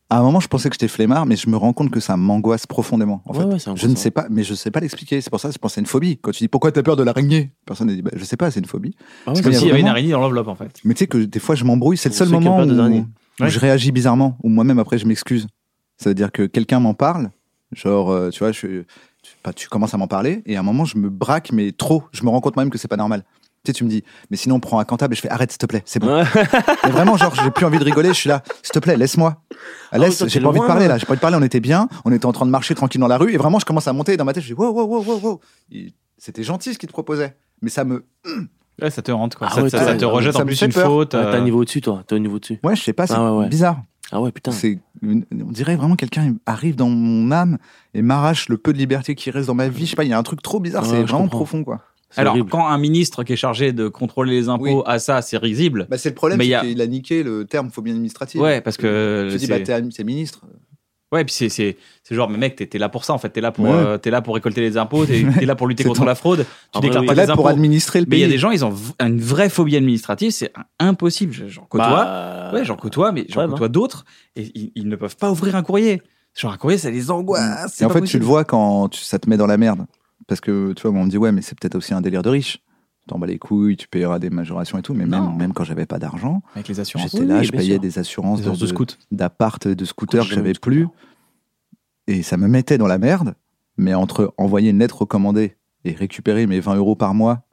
À un moment, je pensais que j'étais flemmard, mais je me rends compte que ça m'angoisse profondément. En Ouais, fait. ouais, c'est je ne angoissant. sais pas, mais je sais pas l'expliquer. C'est pour ça que je pense que c'est une phobie. Quand tu dis pourquoi t'as peur de l'araignée, personne ne dit bah, je sais pas, c'est une phobie. Ah ouais, C'est comme il y a s'il y avait une vraiment- araignée dans l'enveloppe, en fait. Mais tu sais que des fois, je m'embrouille. C'est le Pour seul ceux qui ont moment peur de où, l'araignée. où Ouais. je réagis bizarrement, ou moi-même après je m'excuse. Ça veut dire que quelqu'un m'en parle, genre, euh, tu vois, je, tu, pas, tu commences à m'en parler, et à un moment, je me braque, mais trop. Je me rends compte moi-même que c'est pas normal. Tu sais, tu me dis, mais sinon on prend un comptable et je fais arrête, s'il te plaît, c'est bon. Ouais. Mais vraiment, genre, j'ai plus envie de rigoler, je suis là, s'il te plaît, laisse-moi. Ah Laisse, oui, toi, j'ai t'es pas envie de loin, parler là. là, j'ai pas envie de parler, on était bien, on était en train de marcher tranquille dans la rue, et vraiment, je commence à monter dans ma tête, je dis, wow, wow, wow, wow, wow. Et C'était gentil ce qu'il te proposait, mais ça me. Ouais, ça te rentre, quoi. Ah ça, ouais, ça- toi, ça te ça rejette me en plus fait une peur. faute. Ah, euh, t'es un niveau au-dessus, toi. T'es au niveau au-dessus. Ouais, je sais pas, c'est Ah ouais, ouais. bizarre. Ah ouais, putain. C'est une- on dirait vraiment quelqu'un arrive dans mon âme et m'arrache le peu de liberté qui reste dans ma vie. Je sais pas, il y a un truc trop bizarre, Ouais, c'est je vraiment comprends. profond quoi. C'est Alors, horrible. quand un ministre qui est chargé de contrôler les impôts Oui. a ça, c'est risible. Bah, c'est le problème, Mais c'est il y a- qu'il a niqué le terme phobie administrative. Ouais, parce que Tu dis, c'est- bah, t'es, t'es ministre. Ouais, puis c'est, c'est, c'est genre, mais mec, t'es, t'es là pour ça, en fait. T'es là pour, Ouais. euh, t'es là pour récolter les impôts, t'es, t'es là pour lutter C'est contre ton- la fraude. Tu Ah déclares bah pas oui. T'es tes là pour impôts. administrer le Mais il pays. y a des gens, ils ont v- une vraie phobie administrative, c'est impossible. J'en côtoie. Bah, Ouais, j'en côtoie, mais j'en ouais, côtoie d'autres, et ils, ils ne peuvent pas ouvrir un courrier. Genre, un courrier, ça les angoisse. c'est Et en pas fait, tu possible. le vois quand tu- ça te met dans la merde. Parce que tu vois, moi, on me dit, ouais, mais c'est peut-être aussi un délire de riche. T'en bats les couilles, tu payeras des majorations et tout. Mais Non. même, même quand j'avais pas d'argent, Avec les assurances. j'étais Oui, là, oui, je bien payais sûr. des assurances Les de, assurances de de- scout. d'appart, de scooter J'ai que jamais eu j'avais de plus. scooter. Et ça me mettait dans la merde. Mais entre envoyer une lettre recommandée et récupérer mes vingt euros par mois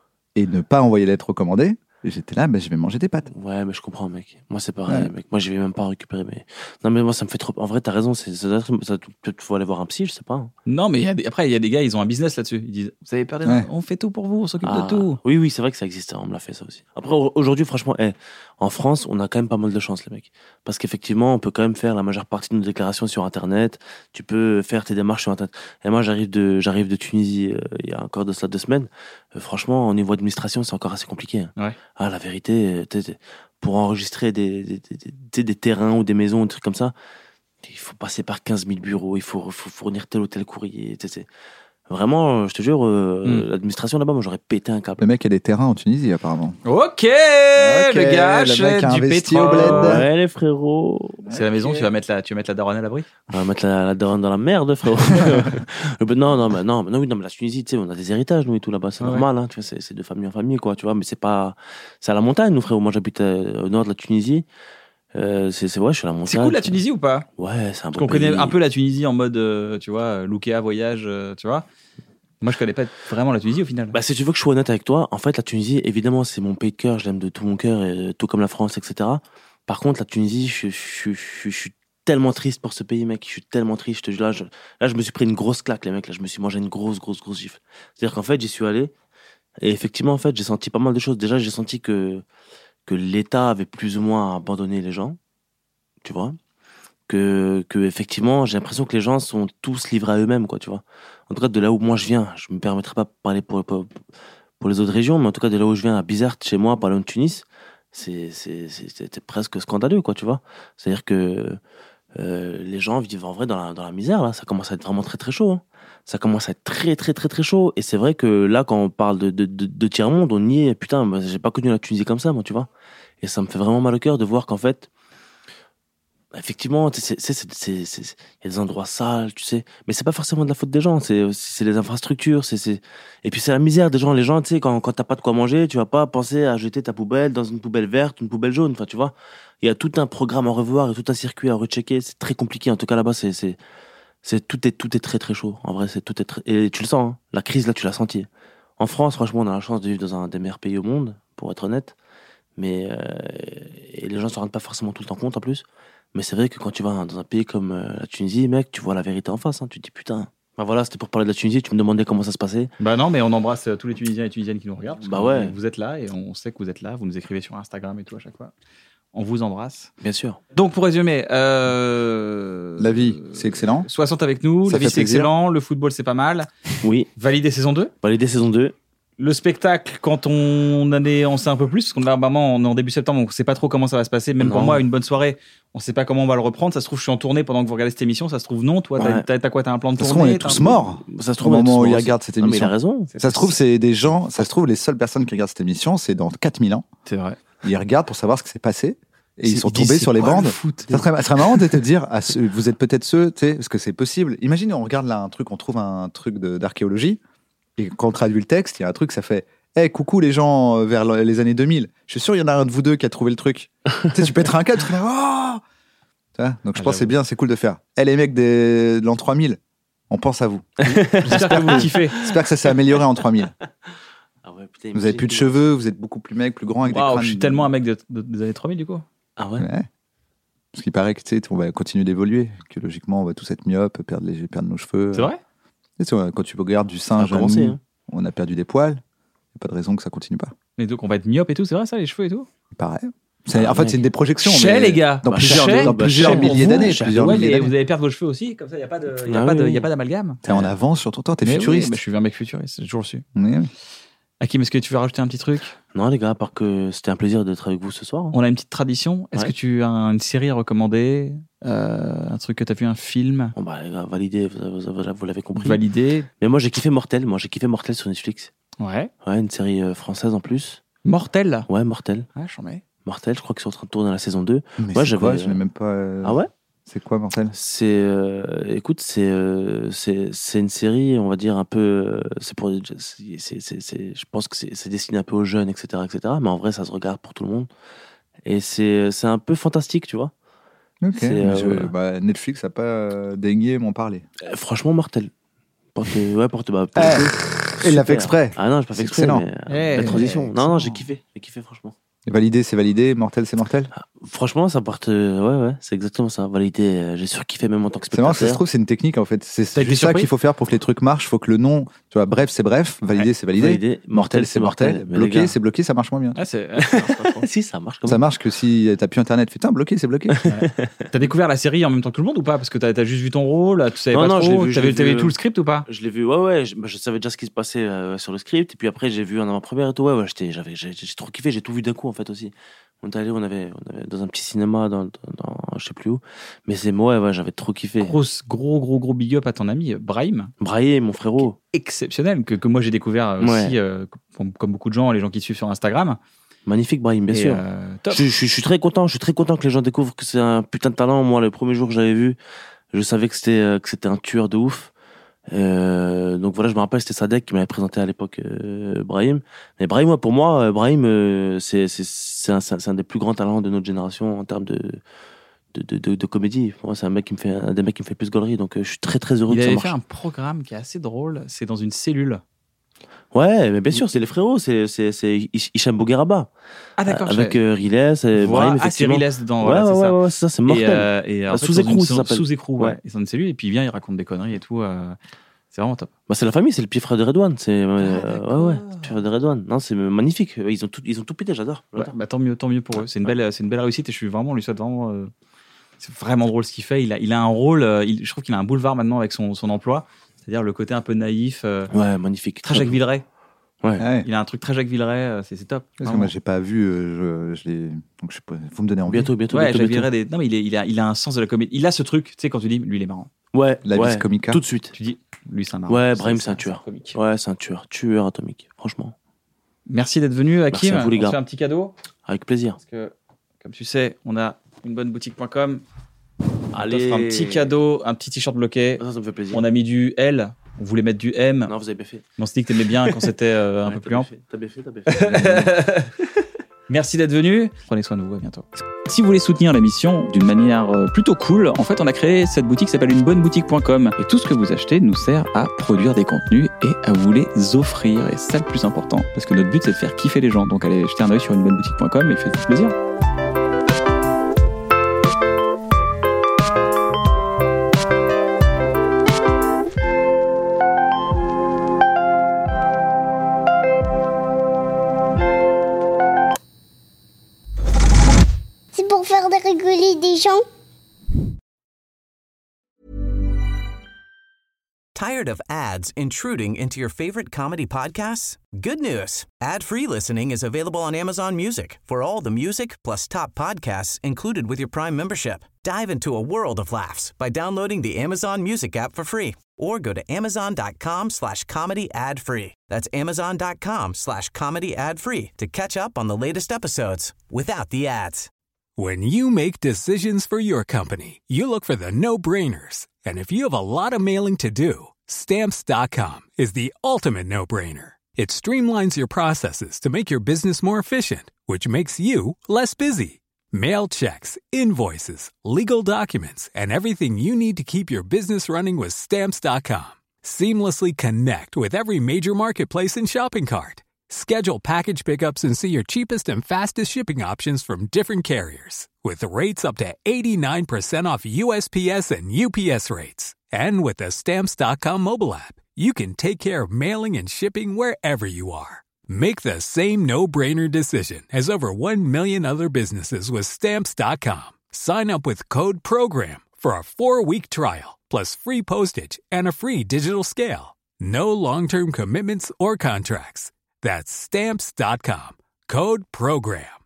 et ne pas envoyer lettre recommandée, j'étais là, bah, je vais manger des pâtes. Ouais, mais je comprends, mec. Moi, c'est pareil, Ouais. mec. Moi, je vais même pas récupérer. Mais... Non, mais moi, ça me fait trop. En vrai, t'as raison. C'est... Ça doit être... ça... Peut-être faut aller voir un psy, je sais pas. hein. Non, mais il y a des- après, il y a des gars, ils ont un business là-dessus. Ils disent, vous avez peur des Ouais. On fait tout pour vous, on s'occupe Ah, de tout. Oui, oui, c'est vrai que ça existe. On me l'a fait, ça aussi. Après, au- aujourd'hui, franchement, eh, en France, on a quand même pas mal de chance, les mecs. Parce qu'effectivement, on peut quand même faire la majeure partie de nos déclarations sur Internet. Tu peux faire tes démarches sur Internet. Et moi, j'arrive de, j'arrive de Tunisie euh, il y a encore de cela deux semaines. Euh, franchement, au niveau administration, c'est encore assez compliqué. hein. Ouais. Ah, la vérité, euh, t'es- t'es- pour enregistrer des, des, des, des- des- des terrains ou des maisons, des trucs comme ça, il faut passer par quinze mille bureaux, il faut, faut fournir tel ou tel courrier. t'sais, c'est- Vraiment, je te jure, euh, Hmm. l'administration là-bas, moi, j'aurais pété un câble. Le mec a des terrains en Tunisie, apparemment. Ok, le gars le mec achète a du investi au pétrole. bled. Ouais, les frérots. C'est la maison, tu vas mettre la, tu vas mettre la daronne à l'abri. On va mettre la, la daronne dans la merde, frérot. Euh, ben non, non, mais non, mais non, oui, non, mais la Tunisie, tu sais, on a des héritages, nous et tout là-bas, c'est Ouais. normal, hein, tu vois, c'est, c'est de famille en famille, quoi, tu vois, mais c'est pas, c'est à la montagne, nous, frérot. Moi, j'habite euh, au nord de la Tunisie. Euh, c'est, c'est, ouais, je suis à la montagne. C'est cool la Tunisie ou pas? Ouais, c'est un Parce beau qu'on connaît pays. un peu la Tunisie en mode, euh, tu vois, Loukea, voyage, euh, tu vois. Moi, je connais pas vraiment la Tunisie au final. Bah, si tu veux que je sois honnête avec toi, en fait, la Tunisie, évidemment, c'est mon pays de cœur, je l'aime de tout mon cœur, et tout comme la France, et cetera. Par contre, la Tunisie, je, je, je, je, je suis tellement triste pour ce pays, mec. Je suis tellement triste. Je te jure, là, je, là, je me suis pris une grosse claque, les mecs. Là, je me suis mangé une grosse, grosse, grosse gifle. C'est-à-dire qu'en fait, j'y suis allé, et effectivement, en fait, j'ai senti pas mal de choses. Déjà, j'ai senti que, que l'État avait plus ou moins abandonné les gens, tu vois. Que, que effectivement, j'ai l'impression que les gens sont tous livrés à eux-mêmes, quoi, tu vois. En tout cas, de là où moi je viens, je me permettrai pas de parler pour, pour, pour les autres régions, mais en tout cas, de là où je viens, à Bizerte, chez moi, par exemple de Tunis, c'est, c'est, c'est, c'était presque scandaleux, quoi, tu vois. C'est-à-dire que euh, les gens vivent en vrai dans la, dans la misère, là. Ça commence à être vraiment très, très chaud. Hein. Ça commence à être très, très, très, très chaud. Et c'est vrai que là, quand on parle de, de, de, de tiers-monde, on y est. Putain, bah, j'ai pas connu la Tunisie comme ça, moi, tu vois. Et ça me fait vraiment mal au cœur de voir qu'en fait, effectivement, tu sais, c'est, c'est, c'est, c'est, c'est, il y a des endroits sales, tu sais. Mais c'est pas forcément de la faute des gens. C'est, c'est les infrastructures. C'est, c'est... Et puis c'est la misère des gens. Les gens, tu sais, quand, quand t'as pas de quoi manger, tu vas pas penser à jeter ta poubelle dans une poubelle verte, une poubelle jaune. Enfin, tu vois. Il y a tout un programme à revoir et tout un circuit à rechecker. C'est très compliqué. En tout cas, là-bas, c'est, c'est, c'est, tout est, tout est très, très chaud. En vrai, c'est tout est très, et tu le sens, hein. La crise, là, tu l'as senti. En France, franchement, on a la chance de vivre dans un des meilleurs pays au monde, pour être honnête. Mais, euh, et les gens s'en rendent pas forcément tout le temps compte, en plus. Mais c'est vrai que quand tu vas dans un pays comme euh, la Tunisie, mec, tu vois la vérité en face. Hein. Tu te dis putain. Bah voilà, c'était pour parler de la Tunisie. Tu me demandais comment ça se passait. Bah non, mais on embrasse euh, tous les Tunisiens et Tunisiennes qui nous regardent. parce Bah que ouais. Vous êtes là et on sait que vous êtes là. Vous nous écrivez sur Instagram et tout à chaque fois. On vous embrasse. Bien sûr. Donc pour résumer, euh... La vie, c'est excellent. soixante avec nous, Ça la vie fait c'est plaisir. excellent, le football c'est pas mal. Oui. Validé saison deux. Validé saison deux. Le spectacle, quand on en est, on sait un peu plus, parce qu'on là, maman, on est en début septembre, on sait pas trop comment ça va se passer. Même pour Non. moi, une bonne soirée, on sait pas comment on va le reprendre. Ça se trouve, je suis en tournée pendant que vous regardez cette émission. Ça se trouve, non. Toi, t'as, Ouais. t'as, t'as quoi? T'as un plan de Ça se trouve, on tournée? est t'as tous un- morts. Ça se Au trouve, on est moment où tous ils morts regardent aussi. cette Non, mais il a émission. raison. Ça se trouve, c'est des gens, ça se trouve, les seules personnes qui regardent cette émission, c'est dans quatre mille ans. C'est vrai. Ils regardent pour savoir ce qui s'est passé. Et ils C'est- sont ils disent, tombés c'est sur les quoi, bandes. le foot Ça serait, ça serait marrant de te dire, ah, ce- vous êtes peut-être ceux, tu sais, parce que c'est possible. Imagine, on regarde là un truc, on trouve un truc de- d'archéologie, et quand on traduit le texte, il y a un truc, ça fait, hé, coucou les gens euh, vers le- les années deux mille. Je suis sûr, il y en a un de vous deux qui a trouvé le truc. Tu sais, tu pèteras un câble, tu fais, oh Tu vois, donc je Ah, pense que c'est j'avoue. bien, c'est cool de faire. Eh, les mecs des- de l'an trois mille, on pense à vous. J'espère que vous kiffez. J'espère que ça s'est amélioré en trois mille. Ah ouais, putain, Vous avez plus de cheveux, vous êtes beaucoup plus mec, plus grand, avec des Waouh, crânes. je suis tellement un mec de- de- des années trois mille, du coup. Ah ouais. Ouais. Parce qu'il paraît que tu sais, on va continuer d'évoluer, que logiquement on va tous être myopes, perdre, les, perdre nos cheveux. C'est vrai? Tu sais, quand tu regardes du Ça a singe, à commencé. nous, Hein. on a perdu des poils. Il n'y a pas de raison que ça continue pas. Et donc, on va être myope et tout, c'est vrai ça, les cheveux et tout? Il paraît. C'est- Ah, en fait, mec. c'est une des projections. Chais, mais les gars. Dans Bah, plusieurs, chais, dans bah, plusieurs chais pour milliers vous, d'années. chais. Plusieurs Ouais, milliers mais vous d'années. allez perdre vos cheveux aussi, comme ça, il n'y a pas de- y a Ah pas oui, de- oui. y a pas d'amalgame. T'es en avance sur ton temps, t'es Mais oui, futuriste. bah, je suis un mec futuriste, j'ai toujours su. Oui, oui. Hakim, est-ce que tu veux rajouter un petit truc? Non, les gars, à part que c'était un plaisir d'être avec vous ce soir. hein. On a une petite tradition. Est-ce Ouais. que tu as une série à recommander? Euh, un truc que tu as vu, un film Bon, bah, les gars, validé, vous, vous- vous- vous l'avez compris. validé? Mais moi, j'ai kiffé Mortel. Moi, j'ai kiffé Mortel sur Netflix. Ouais. Ouais, une série euh, française en plus. Mortel? Ouais, Mortel. Ouais, j'en mets. Mortel, je crois qu'ils sont en train de tourner dans la saison deux. Mais Ouais, c'est quoi j'avais- Je n'ai même pas. euh, Ah ouais? C'est quoi, Mortel? C'est, euh, écoute, c'est, euh, c'est, c'est une série, on va dire un peu, euh, c'est pour, c'est, c'est, c'est, c'est- je pense que c'est, c'est destiné un peu aux jeunes, et cetera, et cetera. Mais en vrai, ça se regarde pour tout le monde. Et c'est, c'est un peu fantastique, tu vois. Ok. c'est, mais euh, je- voilà. bah, Netflix n'a pas euh, daigné m'en parler. Euh, franchement, Mortel. Porte, ouais, porte, bah, Eh, porte- il l'a super. fait exprès. Ah non, j'ai pas C'est fait exprès. excellent. Mais, euh, Eh, la transition. eh, Non, non, excellent. j'ai kiffé, j'ai kiffé, franchement. Validé, c'est validé. Mortel, c'est mortel. Franchement, ça porte, euh, ouais, ouais, c'est exactement ça. Validé, euh, j'ai surkiffé même en tant que C'est marrant, spectateur. ça se trouve, c'est une technique en fait. C'est T'as été juste ça surpris qu'il faut faire pour que les trucs marchent. Faut que le nom, tu vois, bref, c'est bref, validé, c'est validé. Validé, Mortel, c'est mortel. Mais les Bloqué, gars, c'est bloqué, ça marche moins bien. Ah, c'est... si, ça marche comme Ça marche que si t'as plus internet, putain, bloqué, c'est bloqué. T'as découvert la série en même temps que tout le monde ou pas? Parce que t'as, t'as juste vu ton rôle, tu savais Non, pas non, je trop, l'ai vu, je t'avais, l'ai t'avais vu. tout le script ou pas? Je l'ai vu, ouais, ouais, je, bah, je savais déjà ce qui se passait euh, sur le script, et puis après j'ai vu en avant-première et tout, ouais, ouais, j'étais, j'avais, j'ai, j'ai trop kiffé, j'ai tout vu d'un coup en fait aussi. On est allé, on avait, on avait dans un petit cinéma, dans, dans, dans je sais plus où, mais c'est moi, ouais, ouais, j'avais trop kiffé. Grosse, gros, gros, gros big up à ton ami, Brahim. Braillé, mon frérot. Exceptionnel, que, que moi j'ai découvert euh, aussi, Ouais. euh, comme, comme beaucoup de gens, les gens qui te suivent sur Instagram. Magnifique Brahim, bien Et, sûr. euh, top. Je, je- je suis très content, je suis très content que les gens découvrent que c'est un putain de talent. Moi, le premier jour que j'avais vu, je savais que c'était, euh, que c'était un tueur de ouf. Euh, donc voilà, je me rappelle, c'était Sadek qui m'avait présenté à l'époque euh, Brahim. Mais Brahim, moi, pour moi, euh, Brahim, euh, c'est, c'est, c'est, un, c'est un des plus grands talents de notre génération en termes de, de, de, de, de comédie. Pour moi, c'est un mec qui me fait, un des mecs qui me fait plus gaulerie. Donc euh, je suis très très heureux Il que ça avait marche. fait un programme qui est assez drôle, c'est dans une cellule. Ouais, mais bien sûr, c'est les frérots, c'est, c'est, c'est Hich- Hicham Bougueraba. Ah d'accord, Avec je- euh, Riles et Voilà. Brahim, Ah, c'est effectivement. Riles dans. Ouais, voilà, ouais, c'est ouais, ça. ouais, c'est ça, c'est Et, mortel. euh, et en Ah, fait, sous dans une- écrou, ça sous- s'appelle. Sous-écrou, ouais. Ouais. Ils sont dans une cellule et puis il vient, il raconte des conneries et tout. euh, C'est vraiment top. Bah, c'est la famille, c'est le petit frère de Redouane. C'est, euh, Ah, d'accord. ouais, ouais, c'est le petit frère de Redouane. Non, c'est magnifique. Ils ont tout, ils ont tout pété, j'adore. Ouais, j'adore. bah, tant mieux, tant mieux pour eux. C'est une belle, c'est une belle réussite et je suis vraiment, on lui souhaite vraiment. euh, C'est vraiment drôle ce qu'il fait. Il a, il a un rôle. euh, il- je trouve qu'il a un boulevard maintenant avec son, son emploi. C'est-à-dire le côté un peu naïf. euh, Ouais, magnifique. Très Jacques Villeray. Ouais. Ouais. Il a un truc très Jacques Villeray. euh, C'est, c'est top. Parce que Vraiment. moi, j'ai pas vu, euh, je, je l'ai. Donc, je sais pas, vous me donnez envie. Bientôt, bientôt, Ouais, bientôt. Jacques bientôt. Villeray. Des... Non, mais il, est, il, a, il a un sens de la comédie. Il a ce truc. Tu sais, quand tu dis, lui, il est marrant. Ouais, La ouais, vis comica. tout de suite. Tu dis, lui, c'est un marrant. Ouais, Brahim, c'est un tueur. comique. Ouais, c'est un tueur. Tueur atomique, franchement. Merci d'être venu, Hakim. Merci à vous, les On gars. te fait un petit cadeau. Avec plaisir. Parce que, comme tu sais, on a une bonne boutique point com. On Allez. t'offre un petit cadeau, un petit t-shirt bloqué. Ça, ça me fait plaisir. On a mis du L. On voulait mettre du M. Non, vous avez bien fait. Mais on s'est dit que t'aimais bien quand c'était euh, un Ouais, peu t'as plus bien ample. fait, T'as bien fait, t'as bien fait. Merci d'être venu. Prenez soin de vous. À bientôt. Si vous voulez soutenir l'émission d'une manière euh, plutôt cool, en fait, on a créé cette boutique qui s'appelle une bonne boutique point com. Et tout ce que vous achetez nous sert à produire des contenus et à vous les offrir. Et c'est ça le plus important. Parce que notre but, c'est de faire kiffer les gens. Donc, allez jeter un œil sur une bonne boutique point com et faites-vous plaisir. C'est pour faire de rigoler des gens. Tired of ads intruding into your favorite comedy podcasts? Good news. Ad-free listening is available on Amazon Music for all the music plus top podcasts included with your Prime membership. Dive into a world of laughs by downloading the Amazon Music app for free or go to amazon.com slash comedy ad free. That's amazon.com slash comedy ad free to catch up on the latest episodes without the ads. When you make decisions for your company, you look for the no-brainers. And if you have a lot of mailing to do, Stamps dot com is the ultimate no-brainer. It streamlines your processes to make your business more efficient, which makes you less busy. Mail checks, invoices, legal documents, and everything you need to keep your business running with Stamps dot com. Seamlessly connect with every major marketplace and shopping cart. Schedule package pickups and see your cheapest and fastest shipping options from different carriers, with rates up to eighty-nine percent off U S P S and U P S rates. And with the Stamps dot com mobile app, you can take care of mailing and shipping wherever you are. Make the same no-brainer decision as over one million other businesses with Stamps dot com. Sign up with code PROGRAM for a four-week trial, plus free postage and a free digital scale. No long-term commitments or contracts. That's Stamps dot com. Code PROGRAM.